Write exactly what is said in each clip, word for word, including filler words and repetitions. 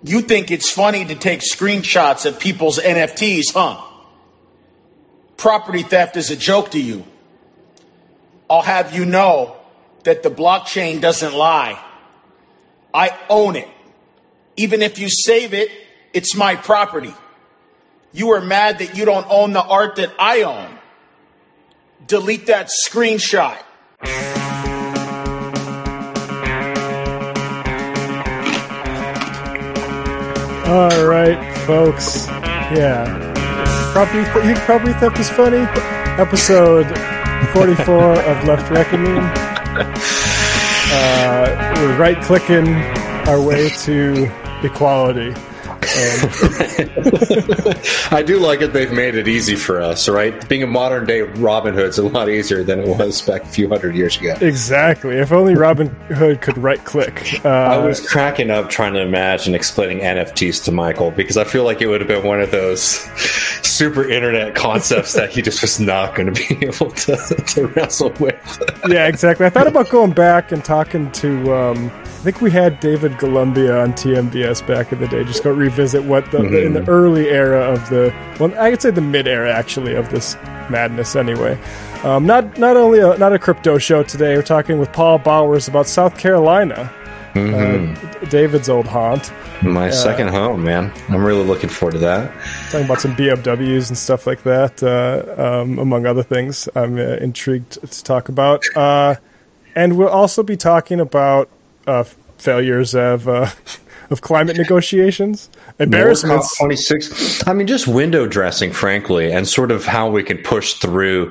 You think it's funny to take screenshots of people's N F Ts, huh? Property theft is a joke to you. I'll have you know that the blockchain doesn't lie. I own it. Even if you save it, it's my property. You are mad that you don't own the art that I own. Delete that screenshot. All right, folks. Yeah. Property, you think property theft is funny? Episode forty-four of Left Reckoning. Uh, we're right-clicking our way to equality. Um, I do like it. They've made it easy for us, right? Being a modern day Robin Hood is a lot easier than it was back a few hundred years ago. Exactly. If only Robin Hood could right click. Uh, I was cracking up trying to imagine explaining N F Ts to Michael because I feel like it would have been one of those super internet concepts that he just was not going to be able to, to wrestle with. Yeah, exactly. I thought about going back and talking to, um, I think we had David Columbia on T M B S back in the day. Just go revisit what the, mm-hmm. the in the early era of the, well, I could say the mid era actually of this madness. Anyway, um, not not only a, not a crypto show today. We're talking with Paul Bowers about South Carolina, mm-hmm. uh, David's old haunt. My uh, second home, man. I'm really looking forward to that. Talking about some B M Ws and stuff like that, uh, um, among other things. I'm uh, intrigued to talk about, uh, and we'll also be talking about. Uh, failures of uh, of climate negotiations, embarrassments. twenty-six. I mean, just window dressing, frankly, and sort of how we can push through.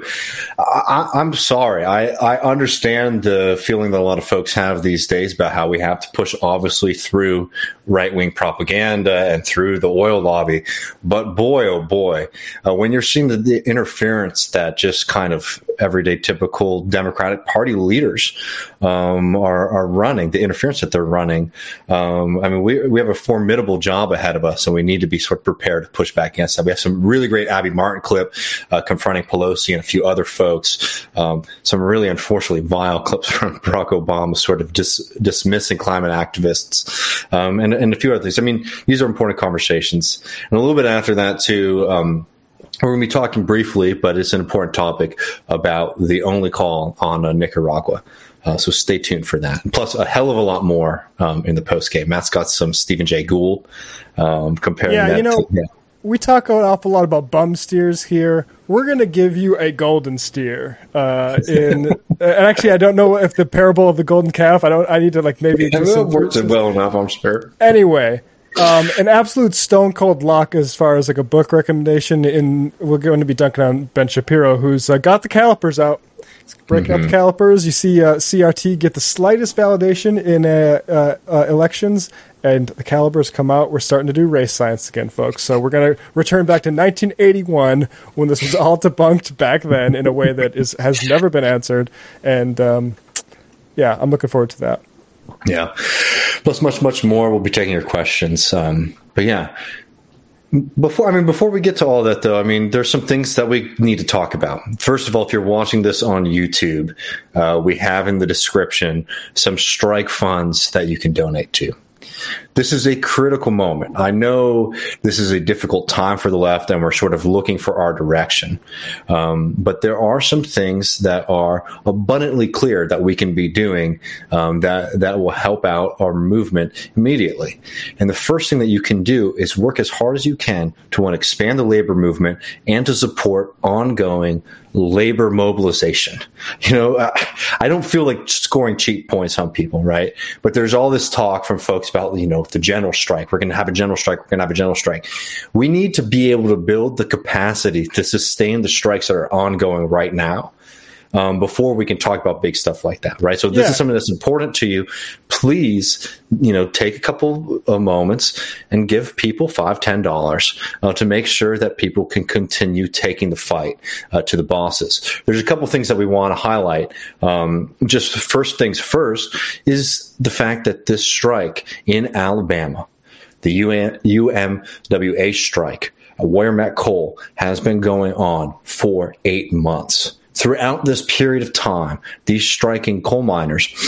I, I'm sorry. I, I understand the feeling that a lot of folks have these days about how we have to push, obviously, through right-wing propaganda and through the oil lobby. But boy, oh boy, uh, when you're seeing the, the interference that just kind of everyday typical Democratic Party leaders um, are, are running, the interference that they're running, um, I mean, we we have a formidable job ahead of us, and we need to be sort of prepared to push back against that. We have some really great Abby Martin clip uh, confronting Pelosi and a few other folks, um, some really unfortunately vile clips from Barack Obama sort of dis- dismissing climate activists, um, and, and a few other things. I mean, these are important conversations. And a little bit after that, too, um, we're going to be talking briefly, but it's an important topic about the only call on uh, Nicaragua. Uh, so stay tuned for that. Plus, a hell of a lot more um, in the post game. Matt's got some Stephen Jay Gould um, comparing yeah, that you know, to, yeah. We talk an awful lot about bum steers here. We're going to give you a golden steer. Uh, in and actually, I don't know if the parable of the golden calf. I don't. I need to like maybe. Yeah, it worked it well enough, I'm sure. Anyway. Um, an absolute stone cold lock as far as like a book recommendation. In we're going to be dunking on Ben Shapiro, who's uh, got the calipers out. He's breaking mm-hmm. up the calipers. You see uh, C R T get the slightest validation in uh, uh, uh, elections, and the calipers come out. We're starting to do race science again, folks. So we're going to return back to nineteen eighty-one when this was all debunked back then in a way that is has never been answered. And um, yeah, I'm looking forward to that. Yeah. Plus much, much more. We'll be taking your questions. Um, but yeah, before, I mean, before we get to all that though, I mean, there's some things that we need to talk about. First of all, if you're watching this on YouTube, uh, we have in the description some strike funds that you can donate to. This is a critical moment. I know this is a difficult time for the left, and we're sort of looking for our direction. Um, but there are some things that are abundantly clear that we can be doing um, that, that will help out our movement immediately. And the first thing that you can do is work as hard as you can to want to expand the labor movement and to support ongoing labor mobilization. You know, I, I don't feel like scoring cheap points on people, right? But there's all this talk from folks about, you know, the general strike. We're going to have a general strike. We're going to have a general strike. We need to be able to build the capacity to sustain the strikes that are ongoing right now. Um, before we can talk about big stuff like that, right? So this yeah. is something that's important to you. Please, you know, take a couple of moments and give people five, ten dollars uh, to make sure that people can continue taking the fight uh, to the bosses. There's a couple things that we want to highlight. Um, just first things first is the fact that this strike in Alabama, the U M W A strike, Warrior Met Coal, has been going on for eight months. Throughout this period of time, these striking coal miners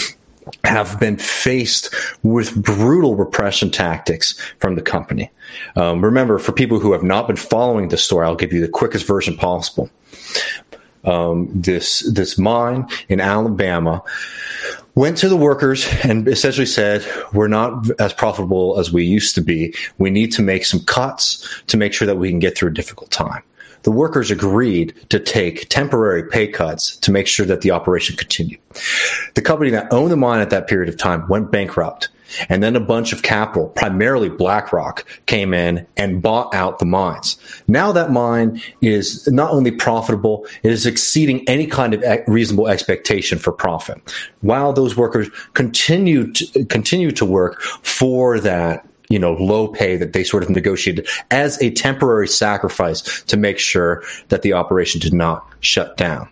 have been faced with brutal repression tactics from the company. Um, remember, for people who have not been following the story, I'll give you the quickest version possible. Um, this this mine in Alabama went to the workers and essentially said, we're not as profitable as we used to be. We need to make some cuts to make sure that we can get through a difficult time. The workers agreed to take temporary pay cuts to make sure that the operation continued. The company that owned the mine at that period of time went bankrupt. And then a bunch of capital, primarily BlackRock, came in and bought out the mines. Now that mine is not only profitable, it is exceeding any kind of reasonable expectation for profit. While those workers continue to, continue to work for that, you know, low pay that they sort of negotiated as a temporary sacrifice to make sure that the operation did not shut down.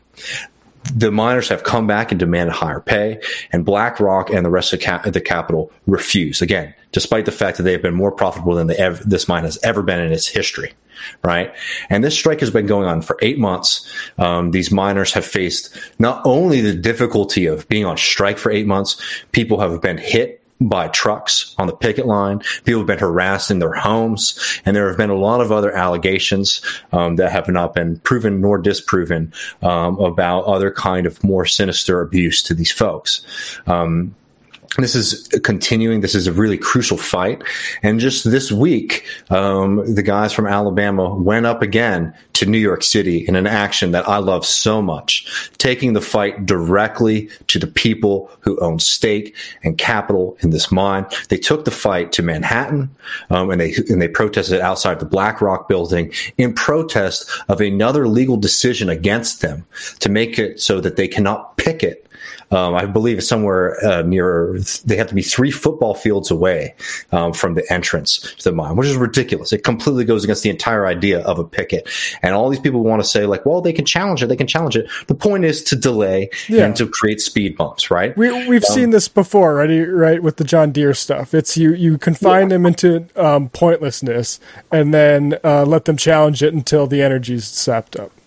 The miners have come back and demanded higher pay, and BlackRock and the rest of cap- the capital refuse. Again, despite the fact that they have been more profitable than they ever, this mine has ever been in its history, right? And this strike has been going on for eight months. Um, these miners have faced not only the difficulty of being on strike for eight months, people have been hit by trucks on the picket line. People have been harassed in their homes, and there have been a lot of other allegations um, that have not been proven nor disproven um, about other kind of more sinister abuse to these folks. Um, This is continuing. This is a really crucial fight. And just this week, um, the guys from Alabama went up again to New York City in an action that I love so much, taking the fight directly to the people who own stake and capital in this mine. They took the fight to Manhattan, um, and they and they protested outside the BlackRock building in protest of another legal decision against them to make it so that they cannot picket. Um, I believe it's somewhere uh, near, they have to be three football fields away um, from the entrance to the mine, which is ridiculous. It completely goes against the entire idea of a picket. And all these people want to say, like, well, they can challenge it. They can challenge it. The point is to delay yeah. and to create speed bumps, right? We, we've um, seen this before, right? Right, with the John Deere stuff. It's you, you confine yeah. them into um, pointlessness and then uh, let them challenge it until the energy's sapped up.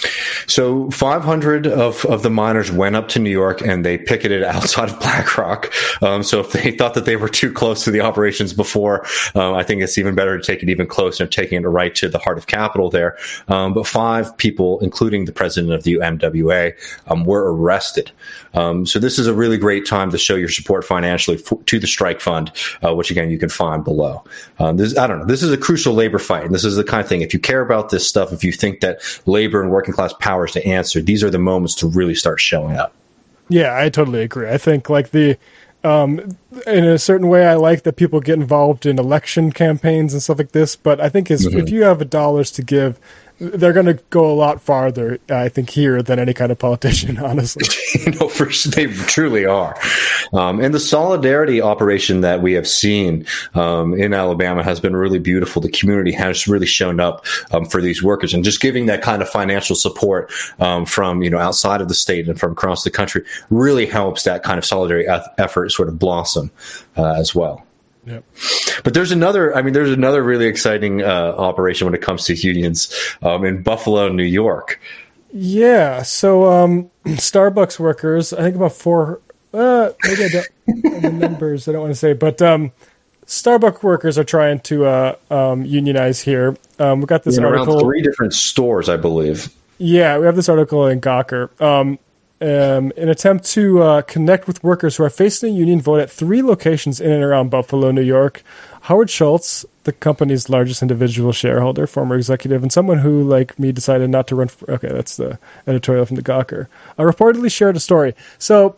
So five hundred of, of the miners went up to New York and they picketed outside of BlackRock. Um, so if they thought that they were too close to the operations before, um, I think it's even better to take it even closer and taking it right to the heart of capital there. Um, but five people, including the president of the U M W A, um, were arrested. Um, so this is a really great time to show your support financially for, to the strike fund, uh, which again, you can find below. Um, this, I don't know. This is a crucial labor fight. And this is the kind of thing, if you care about this stuff, if you think that labor and working class powers to answer, these are the moments to really start showing up. Yeah, I totally agree. I think like the, um, in a certain way, I like that people get involved in election campaigns and stuff like this, but I think is, mm-hmm. if you have dollars to give, they're going to go a lot farther, I think, here than any kind of politician, honestly. no, for they truly are. Um, and the solidarity operation that we have seen um, in Alabama has been really beautiful. The community has really shown up um, for these workers, and just giving that kind of financial support um, from you know outside of the state and from across the country really helps that kind of solidarity effort sort of blossom uh, as well. Yep. But there's another, I mean, there's another really exciting uh, operation when it comes to unions um, in Buffalo, New York. Yeah. So um, Starbucks workers, I think about four, uh, maybe I don't, the numbers I don't want to say, but um, Starbucks workers are trying to uh, um, unionize here. Um, we've got this in article. Around three different stores, I believe. Yeah, we have this article in Gawker. Um, Um, an attempt to uh, connect with workers who are facing a union vote at three locations in and around Buffalo, New York. Howard Schultz, the company's largest individual shareholder, former executive, and someone who, like me, decided not to run for... Okay, that's the editorial from the Gawker. I reportedly shared a story. So,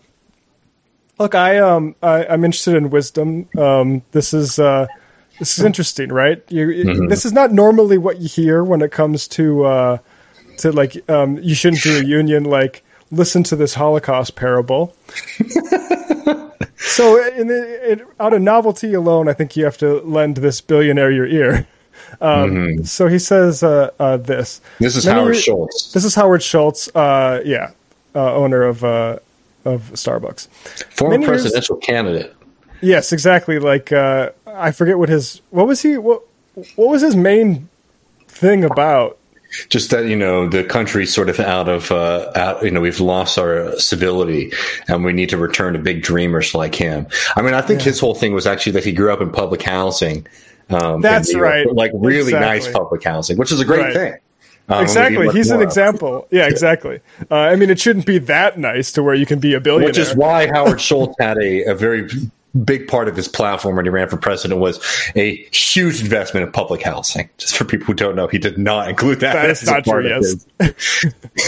look, I, um, I, I'm interested in wisdom. Um, this is... Uh, this is interesting, right? You, mm-hmm. This is not normally what you hear when it comes to, uh, to like, um, you shouldn't do a union, like... Listen to this Holocaust parable. So, in the, it, out of novelty alone, I think you have to lend this billionaire your ear. Um, mm-hmm. So he says uh, uh, this. This is Many Howard re- Schultz. This is Howard Schultz. Uh, yeah, uh, owner of uh, of Starbucks, former Many presidential years, candidate. Yes, exactly. Like uh, I forget what his what was he what what was his main thing about. just that, you know, the country's sort of out of, uh, out, you know, we've lost our civility and we need to return to big dreamers like him. I mean, I think yeah. his whole thing was actually that he grew up in public housing. Um, That's right. Like really exactly. nice public housing, which is a great right. thing. Um, exactly. He's an example. Yeah, exactly. Uh, I mean, it shouldn't be that nice to where you can be a billionaire. Which is why Howard Schultz had a, a very big part of his platform when he ran for president was a huge investment in public housing. Just for people who don't know, he did not include that. That is not true, yes.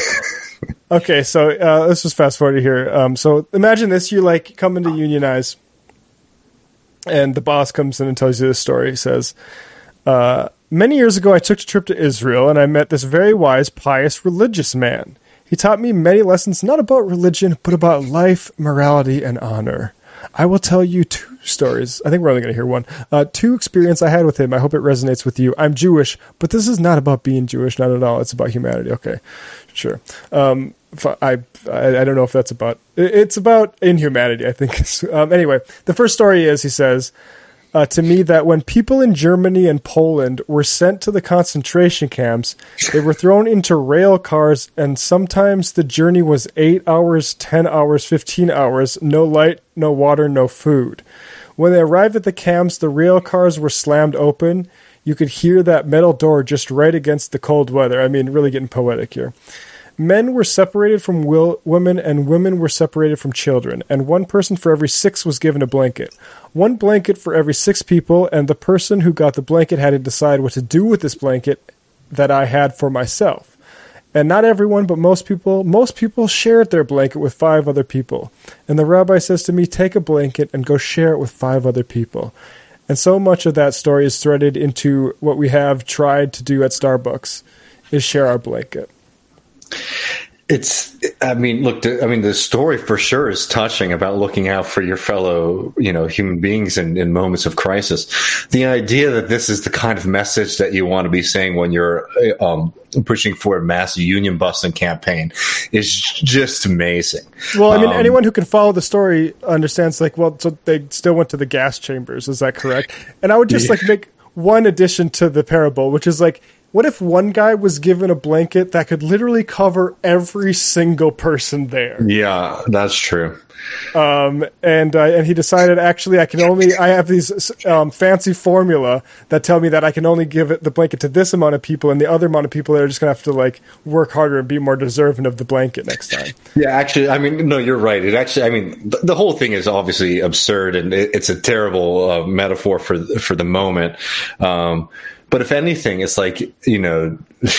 Okay, so uh, let's just fast forward here. Um, so imagine this. You like coming to unionize, and the boss comes in and tells you this story. He says, uh, many years ago, I took a trip to Israel, and I met this very wise, pious, religious man. He taught me many lessons, not about religion, but about life, morality, and honor. I will tell you two stories. I think we're only going to hear one. Uh, two experience I had with him. I hope it resonates with you. I'm Jewish, but this is not about being Jewish, not at all. It's about humanity. Okay, sure. Um, I, I I don't know if that's about. It's about inhumanity, I think. Um, anyway, the first story is, he says, Uh, to me, that when people in Germany and Poland were sent to the concentration camps, they were thrown into rail cars, and sometimes the journey was eight hours, ten hours, fifteen hours, no light, no water, no food. When they arrived at the camps, the rail cars were slammed open. You could hear that metal door just right against the cold weather. I mean, really getting poetic here. Men were separated from will, women, and women were separated from children, and one person for every six was given a blanket. One blanket for every six people, and the person who got the blanket had to decide what to do with this blanket that I had for myself. And not everyone, but most people, most people shared their blanket with five other people. And the rabbi says to me, take a blanket and go share it with five other people. And so much of that story is threaded into what we have tried to do at Starbucks, is share our blanket. It's, I mean, look, I mean, the story for sure is touching about looking out for your fellow, you know, human beings in, in moments of crisis. The idea that this is the kind of message that you want to be saying when you're um, pushing for a mass union busting campaign is just amazing. Well, I mean, um, anyone who can follow the story understands, like, well, so they still went to the gas chambers. Is that correct? And I would just, yeah. like, make one addition to the parable, which is, like, what if one guy was given a blanket that could literally cover every single person there? Yeah, that's true. Um, and uh, and he decided, actually, I can only I have these um, fancy formula that tell me that I can only give it the blanket to this amount of people, and the other amount of people that are just going to have to like work harder and be more deserving of the blanket next time. Yeah, actually, I mean, no, you're right. It actually, I mean, the, the whole thing is obviously absurd, and it, it's a terrible uh, metaphor for for the moment. Um, But if anything, it's like, you know,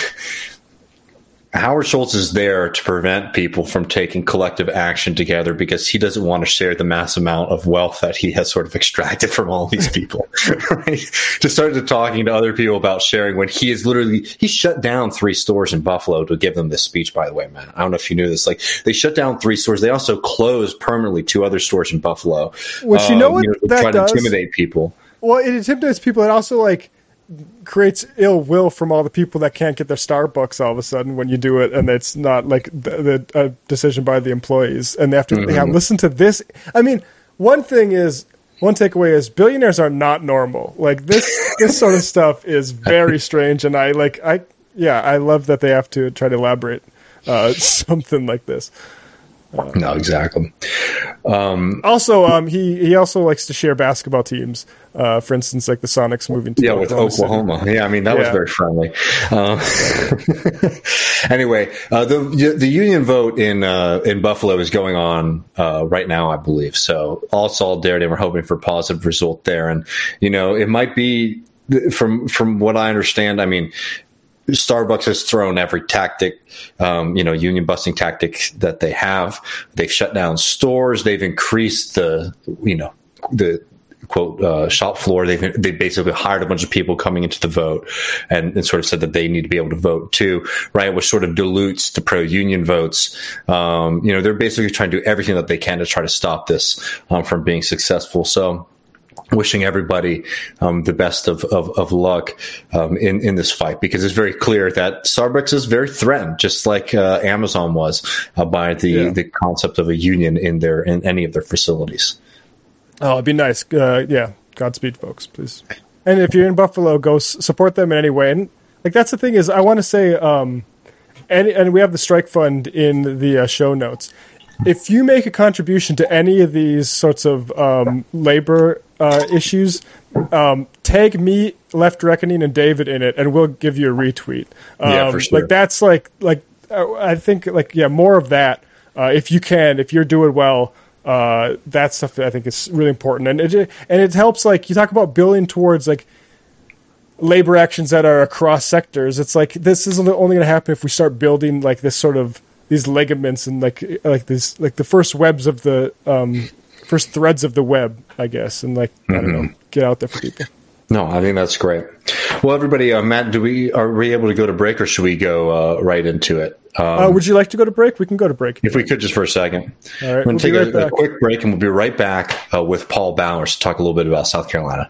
Howard Schultz is there to prevent people from taking collective action together because he doesn't want to share the mass amount of wealth that he has sort of extracted from all these people. Right? To start to talking to other people about sharing when he is literally, he shut down three stores in Buffalo to give them this speech, by the way, man. I don't know if you knew this. Like, they shut down three stores. They also closed permanently two other stores in Buffalo. Which, you know what, um, you know, that try does? to intimidate people. Well, it intimidates people. It also, like, creates ill will from all the people that can't get their Starbucks all of a sudden when you do it, and it's not like the, the a decision by the employees, and they have to mm-hmm. yeah, listen to this. I mean, one thing is, one takeaway is billionaires are not normal. Like this, this sort of stuff is very strange, and I like, I yeah, I love that they have to try to elaborate uh, something like this. Uh, no, exactly. Um, also, um, he he also likes to share basketball teams. Uh, for instance, like the Sonics moving to yeah, Oklahoma with Oklahoma. City. Yeah, I mean that yeah. was very friendly. Uh, anyway, uh, the the union vote in uh, in Buffalo is going on uh, right now, I believe. So all solidarity, and we're hoping for a positive result there. And you know, it might be from from what I understand. I mean, Starbucks has thrown every tactic, um, you know, union busting tactic that they have. They've shut down stores. They've increased the, you know, the quote uh, shop floor. They've they basically hired a bunch of people coming into the vote, and, and sort of said that they need to be able to vote too, right? Which sort of dilutes the pro-union votes. Um, you know, they're basically trying to do everything that they can to try to stop this um, from being successful. So, wishing everybody um, the best of, of, of luck um, in, in this fight, because it's very clear that Starbucks is very threatened, just like uh, Amazon was uh, by the, yeah. the concept of a union in their in any of their facilities. Oh, it'd be nice. Uh, yeah, Godspeed, folks, please. And if you're in Buffalo, go s- support them in any way. And like that's the thing is I want to say, um, and and we have the strike fund in the uh, show notes. If you make a contribution to any of these sorts of um, labor uh, issues, um, tag me, Left Reckoning, and David in it, and we'll give you a retweet. Um, yeah, for sure. Like that's like like uh, I think like yeah, more of that uh, if you can, if you're doing well. Uh, that stuff I think is really important, and it and it helps. Like you talk about building towards like labor actions that are across sectors. It's like this isn't only going to happen if we start building like this sort of these ligaments and like like this like the first webs of the um, first threads of the web, I guess, and like mm-hmm. I don't know, get out there for people. No, I think that's great. Well, everybody, uh, Matt, do we are we able to go to break, or should we go uh, right into it? Um, uh, would you like to go to break? We can go to break. If we could, just for a second. All right, I'm going to we'll take right a, a quick break, and we'll be right back uh, with Paul Bowers to talk a little bit about South Carolina.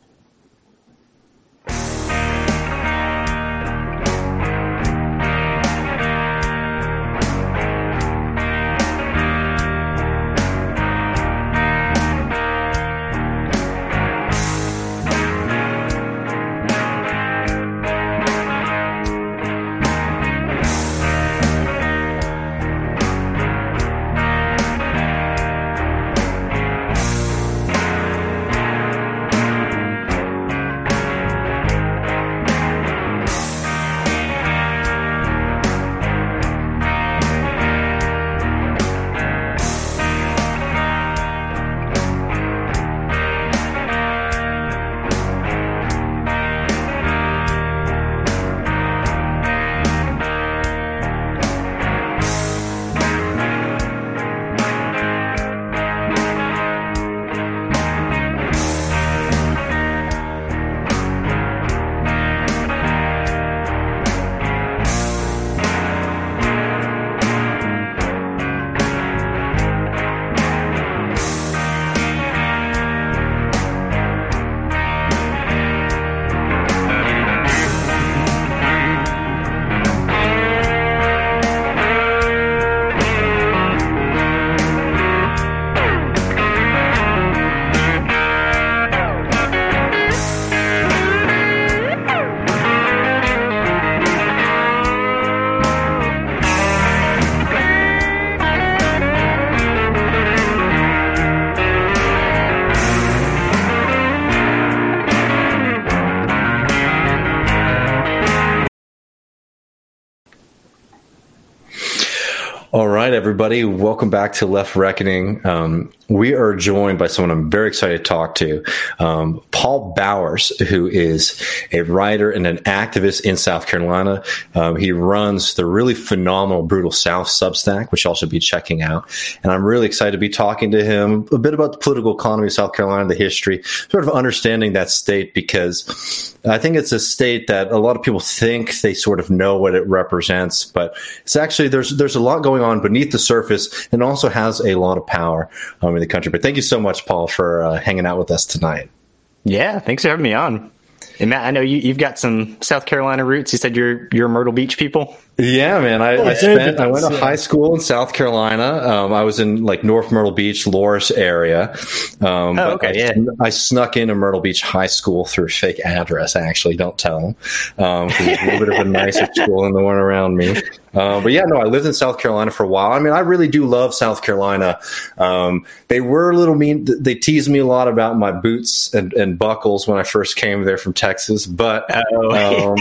All right, everybody. Welcome back to Left Reckoning. Um, we are joined by someone I'm very excited to talk to, um, Paul Bowers, who is a writer and an activist in South Carolina. Um, he runs the really phenomenal Brutal South Substack, which y'all should be checking out. And I'm really excited to be talking to him a bit about the political economy of South Carolina, the history, sort of understanding that state, because I think it's a state that a lot of people think they sort of know what it represents, but it's actually, there's there's a lot going on beneath the surface, and also has a lot of power um, in the country. But thank you so much, Paul, for uh, hanging out with us tonight. Yeah, thanks for having me on. And Matt, I know you, you've got some South Carolina roots. You said you're you're Myrtle Beach people. Yeah, man. I, oh, I spent. I went to high school in South Carolina. Um, I was in like North Myrtle Beach, Loris area. Um, oh, okay. I, yeah. I snuck into Myrtle Beach High School through a fake address. Actually, don't tell them. Um, it was a little bit of a nicer school than the one around me. Uh, but yeah, no, I lived in South Carolina for a while. I mean, I really do love South Carolina. Um, they were a little mean. They teased me a lot about my boots and, and buckles when I first came there from Texas. But um,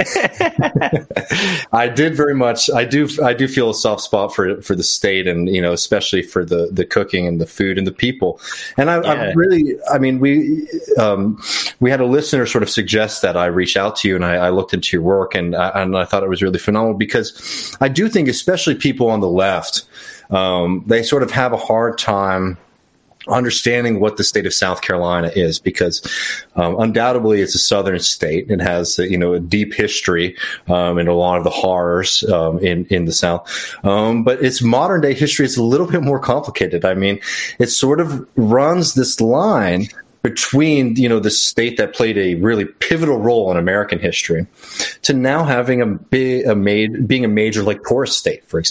I did very much. I do. I do feel a soft spot for for the state, and you know, especially for the the cooking and the food and the people. And I, yeah. I really, I mean, we um, we had a listener sort of suggest that I reach out to you, and I, I looked into your work, and I, and I thought it was really phenomenal, because I do think, especially people on the left, um, they sort of have a hard time understanding what the state of South Carolina is, because um, undoubtedly it's a southern state. It has, you know, a deep history um, and a lot of the horrors um, in in the South. Um, but its modern day history is a little bit more complicated. I mean, it sort of runs this line between, you know, the state that played a really pivotal role in American history to now having a big, a made, being a major like tourist state, for example.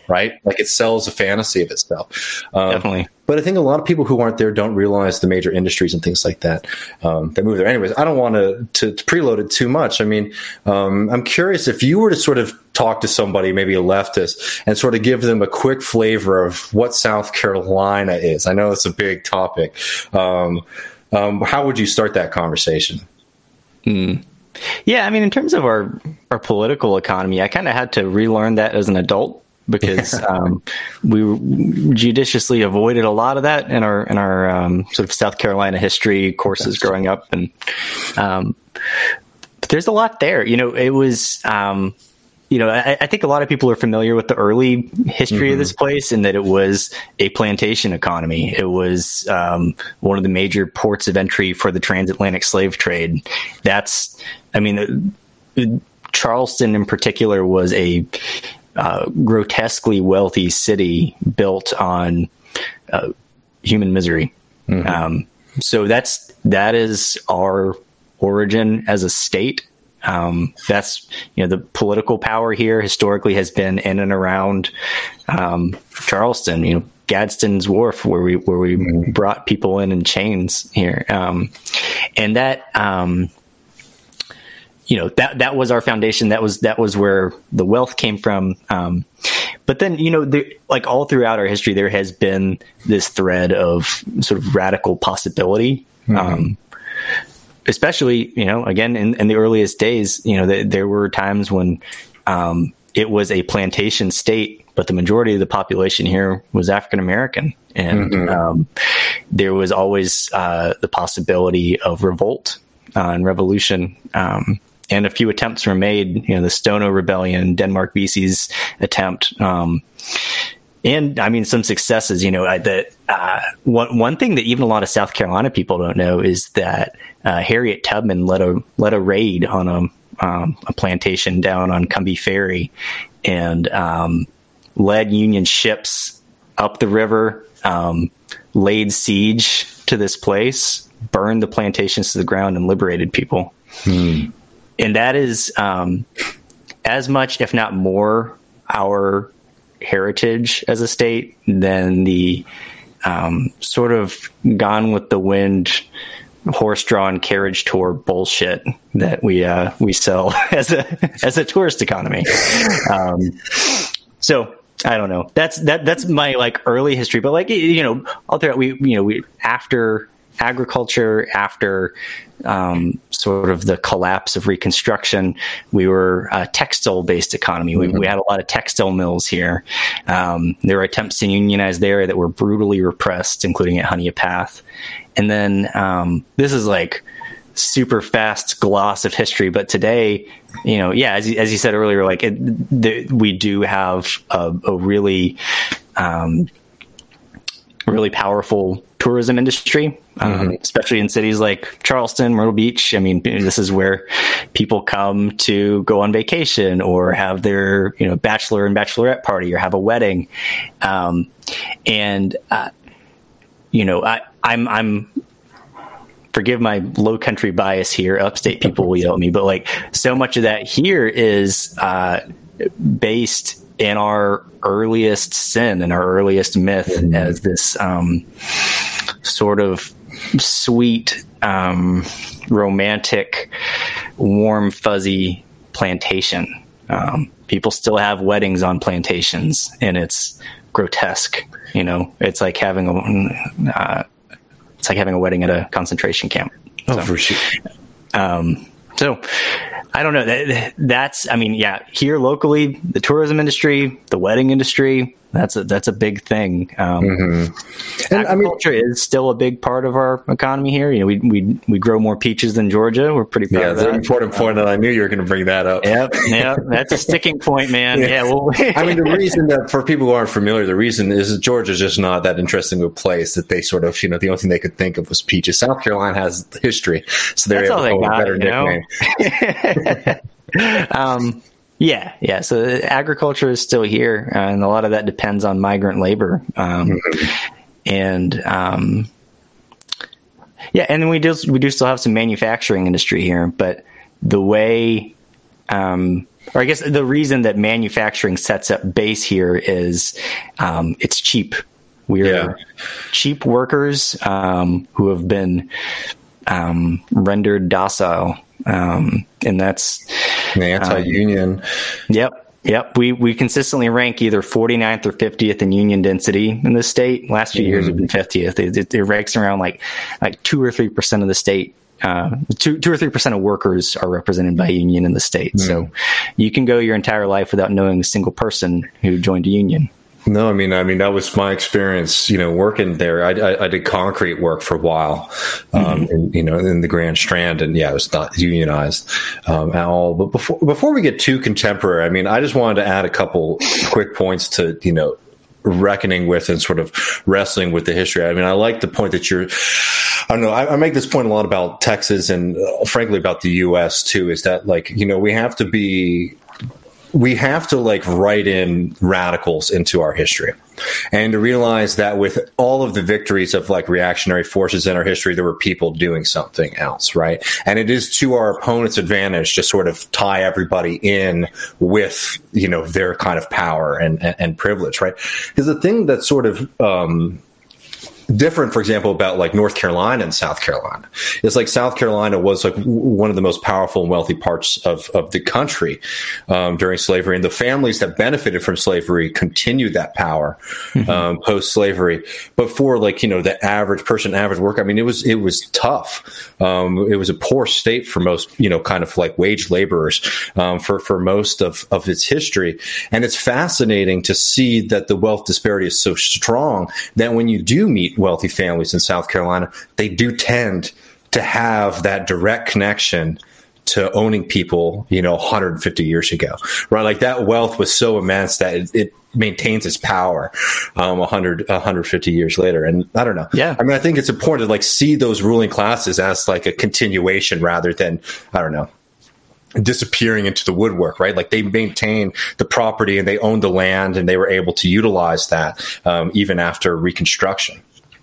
right? Like it sells a fantasy of itself. Um, Definitely. But I think a lot of people who aren't there don't realize the major industries and things like that um, that move there. Anyways, I don't want to, to, to preload it too much. I mean, um, I'm curious if you were to sort of talk to somebody, maybe a leftist, and sort of give them a quick flavor of what South Carolina is. I know it's a big topic. Um, um, how would you start that conversation? Mm. Yeah, I mean, in terms of our, our political economy, I kind of had to relearn that as an adult. Because um, we judiciously avoided a lot of that in our in our um, sort of South Carolina history courses growing up, and um, but there's a lot there. You know, it was um, you know I, I think a lot of people are familiar with the early history mm-hmm. of this place, and that it was a plantation economy. It was um, one of the major ports of entry for the transatlantic slave trade. That's, I mean, Charleston in particular was a Uh, grotesquely wealthy city built on uh, human misery. Mm-hmm. Um, so that's that is our origin as a state. Um, that's you know the political power here historically has been in and around um, Charleston. You know Gadsden's Wharf, where we where we mm-hmm. brought people in in chains here, um, and that. Um, You know, that, that was our foundation. That was, that was where the wealth came from. Um, but then, you know, the, like all throughout our history, there has been this thread of sort of radical possibility. Mm-hmm. Um, especially, you know, again, in, in the earliest days, you know, the, there were times when, um, it was a plantation state, but the majority of the population here was African American. And, mm-hmm. um, there was always, uh, the possibility of revolt, uh, and revolution. Um, And a few attempts were made, you know, the Stono Rebellion, Denmark Vesey's attempt. Um, and I mean, some successes, you know, I, the, uh, one, one thing that even a lot of South Carolina people don't know is that, uh, Harriet Tubman led a, led a raid on a, um, a plantation down on Cumbie Ferry and, um, led Union ships up the river, um, laid siege to this place, burned the plantations to the ground and liberated people. Hmm. And that is um, as much, if not more, our heritage as a state than the um, sort of gone with the wind, horse-drawn carriage tour bullshit that we uh, we sell as a as a tourist economy. Um, so I don't know. That's that that's my like early history, but like you know, all throughout we you know we after. agriculture, after um, sort of the collapse of Reconstruction, we were a textile-based economy. We, mm-hmm. we had a lot of textile mills here. Um, there were attempts to unionize there that were brutally repressed, including at Honea Path. And then um, this is like super fast gloss of history, but today, you know, yeah, as you, as you said earlier, like it, the, we do have a, a really, um, really powerful tourism industry, um, mm-hmm. especially in cities like Charleston, Myrtle Beach. I mean, this is where people come to go on vacation or have their, you know, bachelor and bachelorette party or have a wedding. Um, and, uh, you know, I, I'm, I'm, forgive my low country bias here. Upstate people will yell at me, but like so much of that here is, uh, based in our earliest sin and our earliest myth mm-hmm. as this, um, sort of sweet, um, romantic, warm, fuzzy plantation. Um, people still have weddings on plantations and it's grotesque. You know, it's like having a, uh, it's like having a wedding at a concentration camp. Oh, so, for sure. Um, so I don't know. That, that's, I mean, yeah, here locally, the tourism industry, the wedding industry, that's a, that's a big thing. Um, mm-hmm. And agriculture I mean, is still a big part of our economy here. You know, we, we, we grow more peaches than Georgia. We're pretty proud yeah, of that. That's an important point um, that I knew you were going to bring that up. Yep. Yep. That's a sticking point, man. Yeah. yeah well, I mean, the reason that for people who aren't familiar, the reason is that Georgia's just not that interesting of a place that they sort of, you know, the only thing they could think of was peaches. South Carolina has history. So they're able to have a better nickname. um, Yeah, yeah. So agriculture is still here, uh, and a lot of that depends on migrant labor. Um, mm-hmm. And um, yeah, and then we do we do still have some manufacturing industry here, but the way um, or I guess the reason that manufacturing sets up base here is um, it's cheap. We're yeah. cheap workers um, who have been um, rendered docile, um, and that's the anti-union. Um, yep. Yep, we, we consistently rank either forty-ninth or fiftieth in union density in the state. Last few mm-hmm. years have been fiftieth. It, it, it ranks around like like two or three percent of the state. Uh, two two or three percent of workers are represented by a union in the state. Mm-hmm. So you can go your entire life without knowing a single person who joined a union. No, I mean, I mean that was my experience. You know, working there, I, I, I did concrete work for a while, um, mm-hmm. in, you know, in the Grand Strand, and yeah, it was not unionized um, at all. But before before we get too contemporary, I mean, I just wanted to add a couple quick points to, you know, reckoning with and sort of wrestling with the history. I mean, I like the point that you're. I don't know. I, I make this point a lot about Texas and, uh, frankly, about the U S too. Is that, like, you know, we have to be. We have to like write in radicals into our history, and to realize that with all of the victories of like reactionary forces in our history, there were people doing something else, right? And it is to our opponent's advantage to sort of tie everybody in with, you know, their kind of power and, and, and privilege, right? Because the thing that's sort of, um, different, for example, about like North Carolina and South Carolina. It's like South Carolina was like one of the most powerful and wealthy parts of, of the country um, during slavery. And the families that benefited from slavery continued that power mm-hmm. um, post-slavery. But for like, you know, the average person, average worker, I mean, it was, it was tough. Um, it was a poor state for most, you know, kind of like wage laborers um, for, for most of, of its history. And it's fascinating to see that the wealth disparity is so strong that when you do meet wealthy families in South Carolina, they do tend to have that direct connection to owning people, you know, one hundred fifty years ago, right? Like that wealth was so immense that it, it maintains its power um, one hundred, one hundred fifty years later. And I don't know. Yeah. I mean, I think it's important to like see those ruling classes as like a continuation rather than, I don't know, disappearing into the woodwork, right? Like they maintain the property and they own the land and they were able to utilize that um, even after Reconstruction.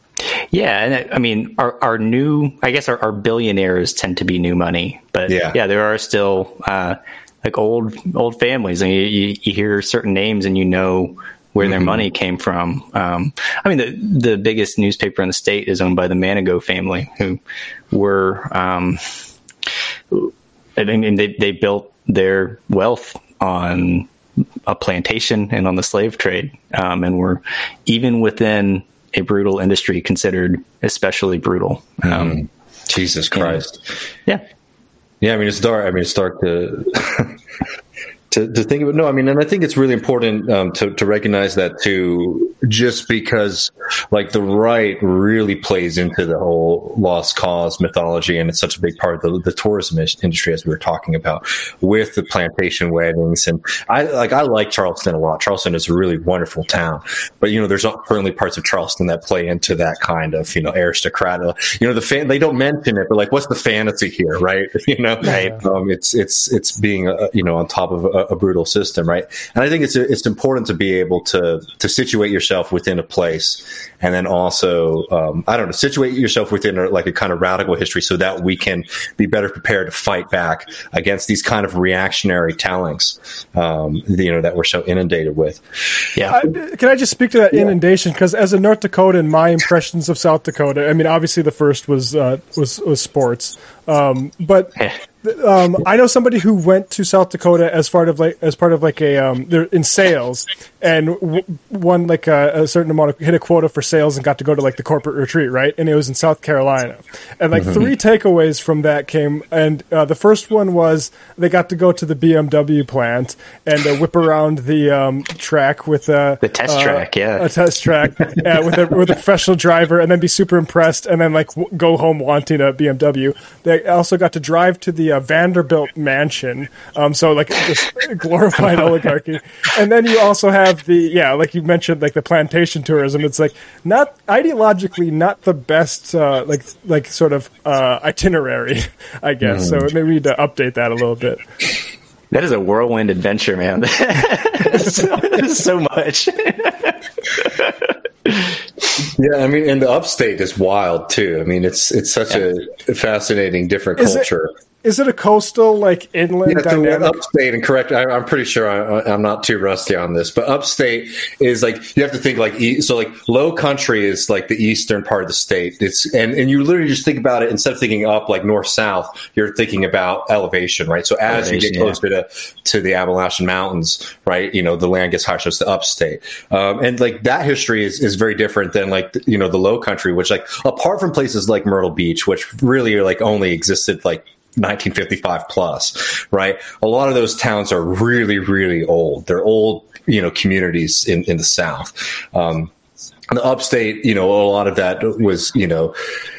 Yeah, and I mean, our, our new, I guess our, our billionaires tend to be new money, but yeah, yeah there are still uh, like old old families, and you, you, you hear certain names and you know where mm-hmm. their money came from. Um, I mean, the the biggest newspaper in the state is owned by the Manigault family, who were, um, I mean, they they built their wealth on a plantation and on the slave trade, um, and were even within a brutal industry considered especially brutal. Um, mm. Jesus Christ. And, yeah. Yeah. I mean, it's dark. I mean, it's dark to, to, to think of it. No, I mean, and I think it's really important um, to, to recognize that too, just because like the right really plays into the whole lost cause mythology. And it's such a big part of the, the tourism industry, as we were talking about with the plantation weddings. And I like, I like Charleston a lot. Charleston is a really wonderful town, but you know, there's certainly parts of Charleston that play into that kind of, you know, aristocrat, you know, the fan, they don't mention it, but like, what's the fantasy here? Right. You know, right. Um, it's, it's, it's being, uh, you know, on top of a, a brutal system. Right. And I think it's, it's important to be able to, to situate yourself within a place, and then also, um, I don't know, situate yourself within a, like a kind of radical history so that we can be better prepared to fight back against these kind of reactionary tellings, um, you know, that we're so inundated with. Yeah. I, can I just speak to that yeah. inundation? Because as a North Dakotan, my impressions of South Dakota, I mean, obviously the first was, uh, was, was sports. Um, but um, I know somebody who went to South Dakota as part of like as part of like a um, they're in sales and w- won like a, a certain amount of hit a quota for sales and got to go to like the corporate retreat, right? And it was in South Carolina. And like mm-hmm. three takeaways from that came, and uh, the first one was they got to go to the B M W plant and uh, whip around the um, track with a the test uh, track, yeah, a test track uh, with a with a professional driver, and then be super impressed, and then like w- go home wanting a B M W. They also got to drive to the uh, Vanderbilt mansion, um, so like this glorified oligarchy. And then you also have the yeah, like you mentioned, like the plantation tourism. It's like not ideologically not the best uh, like like sort of uh, itinerary, I guess. Mm. So maybe we need to update that a little bit. That is a whirlwind adventure, man. so, so much. Yeah, I mean, and the upstate is wild too. I mean, it's it's such yeah. a fascinating, different is culture. Is it a coastal, like inland Yeah, so dynamic? upstate, and correct, I, I'm pretty sure I, I'm not too rusty on this, but upstate is like, you have to think like, e- so like low country is like the eastern part of the state. It's, and, and you literally just think about it, instead of thinking up like north south, you're thinking about elevation, right? So as you get closer yeah. to, to the Appalachian Mountains, right, you know, the land gets higher, so it's the upstate. Um, and like that history is, is very different than like, you know, the low country, which like, apart from places like Myrtle Beach, which really are like only existed like nineteen fifty-five plus, right? A lot of those towns are really, really old. They're old, you know, communities in, in the South. Um, the upstate, you know, a lot of that was, you know,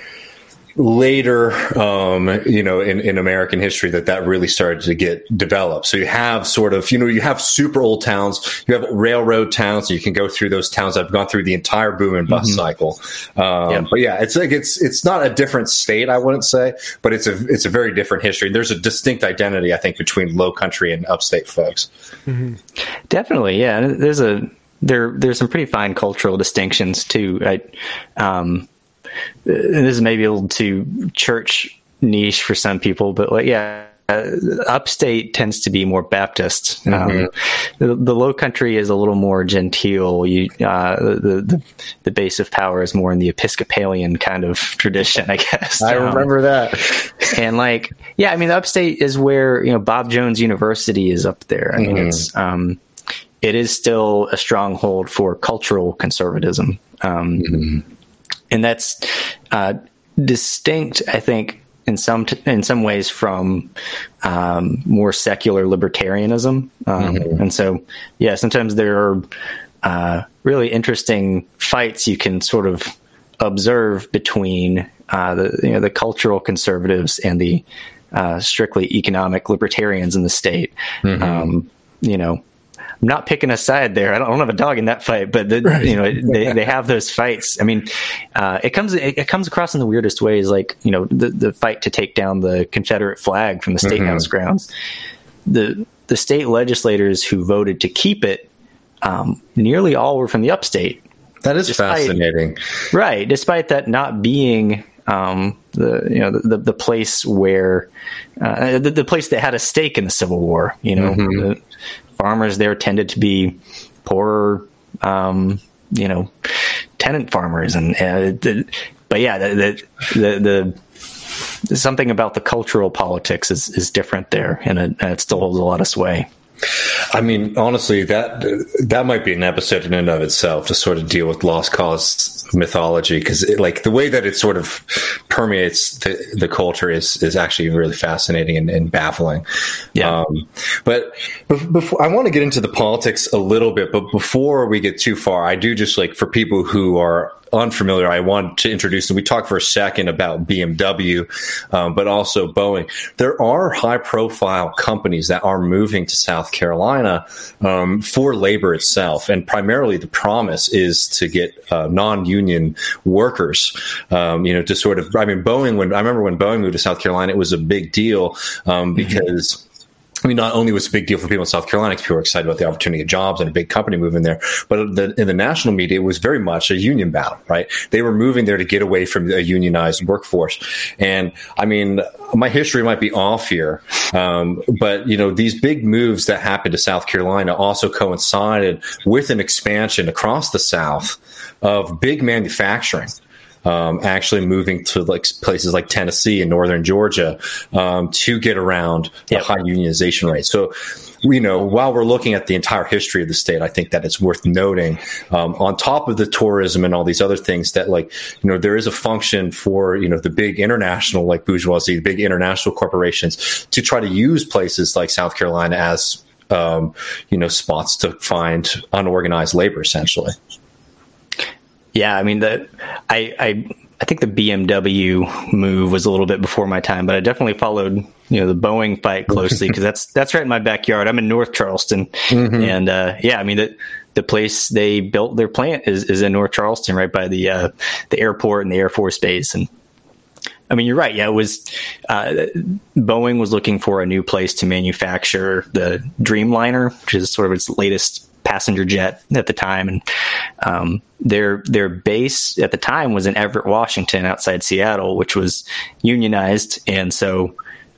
later, um, you know, in, in American history that that really started to get developed. So you have sort of, you know, you have super old towns, you have railroad towns, so you can go through those towns. I've gone through the entire boom and bust mm-hmm. cycle. Um, yeah. But yeah, it's like, it's, it's not a different state, I wouldn't say, but it's a, it's a very different history. There's a distinct identity, I think, between low country and upstate folks. Mm-hmm. Definitely. Yeah. There's a, there, there's some pretty fine cultural distinctions too. I, um, this is maybe a little too church niche for some people, but like, yeah, uh, upstate tends to be more Baptist. Mm-hmm. Um, the, the low country is a little more genteel. You, uh, the, the, the base of power is more in the Episcopalian kind of tradition, I guess. I remember um, that. And like, yeah, I mean, the upstate is where, you know, Bob Jones University is up there. I mean, mm-hmm. it's, um, it is still a stronghold for cultural conservatism. Um, mm-hmm. And that's uh, distinct, I think, in some t- in some ways from um, more secular libertarianism. Um, mm-hmm. And so, yeah, sometimes there are uh, really interesting fights you can sort of observe between uh, the you know the cultural conservatives and the uh, strictly economic libertarians in the state. Mm-hmm. Um, you know. I'm not picking a side there. I don't, I don't have a dog in that fight, but the, right. you know, they, they have those fights. I mean, uh, it comes, it, it comes across in the weirdest ways, like, you know, the, the fight to take down the Confederate flag from the State mm-hmm. House grounds. The, the state legislators who voted to keep it, um, nearly all were from the upstate. That is despite, fascinating. Right. Despite that not being, um, the, you know, the, the place where, uh, the, the place that had a stake in the Civil War, you know, mm-hmm. the, farmers there tended to be poorer, um, you know, tenant farmers, and uh, the, but yeah, the, the the something about the cultural politics is, is different there, and it, and it still holds a lot of sway. I mean, honestly, that that might be an episode in and of itself to sort of deal with lost cause mythology, because like the way that it sort of permeates the, the culture is is actually really fascinating and, and baffling. Yeah. Um, but before I want to get into the politics a little bit, but before we get too far, I do just like for people who are unfamiliar, I want to introduce them. We talked for a second about B M W, um, but also Boeing. There are high profile companies that are moving to South Carolina um, for labor itself. And primarily the promise is to get uh, non-union workers, um, you know, to sort of, I mean, Boeing, when I remember when Boeing moved to South Carolina, it was a big deal um, because mm-hmm. I mean, not only was it a big deal for people in South Carolina because people were excited about the opportunity of jobs and a big company moving there, but the, in the national media, it was very much a union battle, right? They were moving there to get away from a unionized workforce. And I mean, my history might be off here, um, but, you know, these big moves that happened to South Carolina also coincided with an expansion across the South of big manufacturing. Um, actually moving to like places like Tennessee and northern Georgia um, to get around the yep. high unionization rate. So, you know, while we're looking at the entire history of the state, I think that it's worth noting um, on top of the tourism and all these other things that, like, you know, there is a function for, you know, the big international, like bourgeoisie, the big international corporations to try to use places like South Carolina as, um, you know, spots to find unorganized labor, essentially. Yeah, I mean, the I, I I think the B M W move was a little bit before my time, but I definitely followed, you know, the Boeing fight closely because that's that's right in my backyard. I'm in North Charleston, mm-hmm. and uh, yeah, I mean the the place they built their plant is, is in North Charleston, right by the uh, the airport and the Air Force Base. And I mean, you're right. Yeah, it was uh, Boeing was looking for a new place to manufacture the Dreamliner, which is sort of its latest passenger jet at the time, and um, their their base at the time was in Everett, Washington, outside Seattle, which was unionized, and so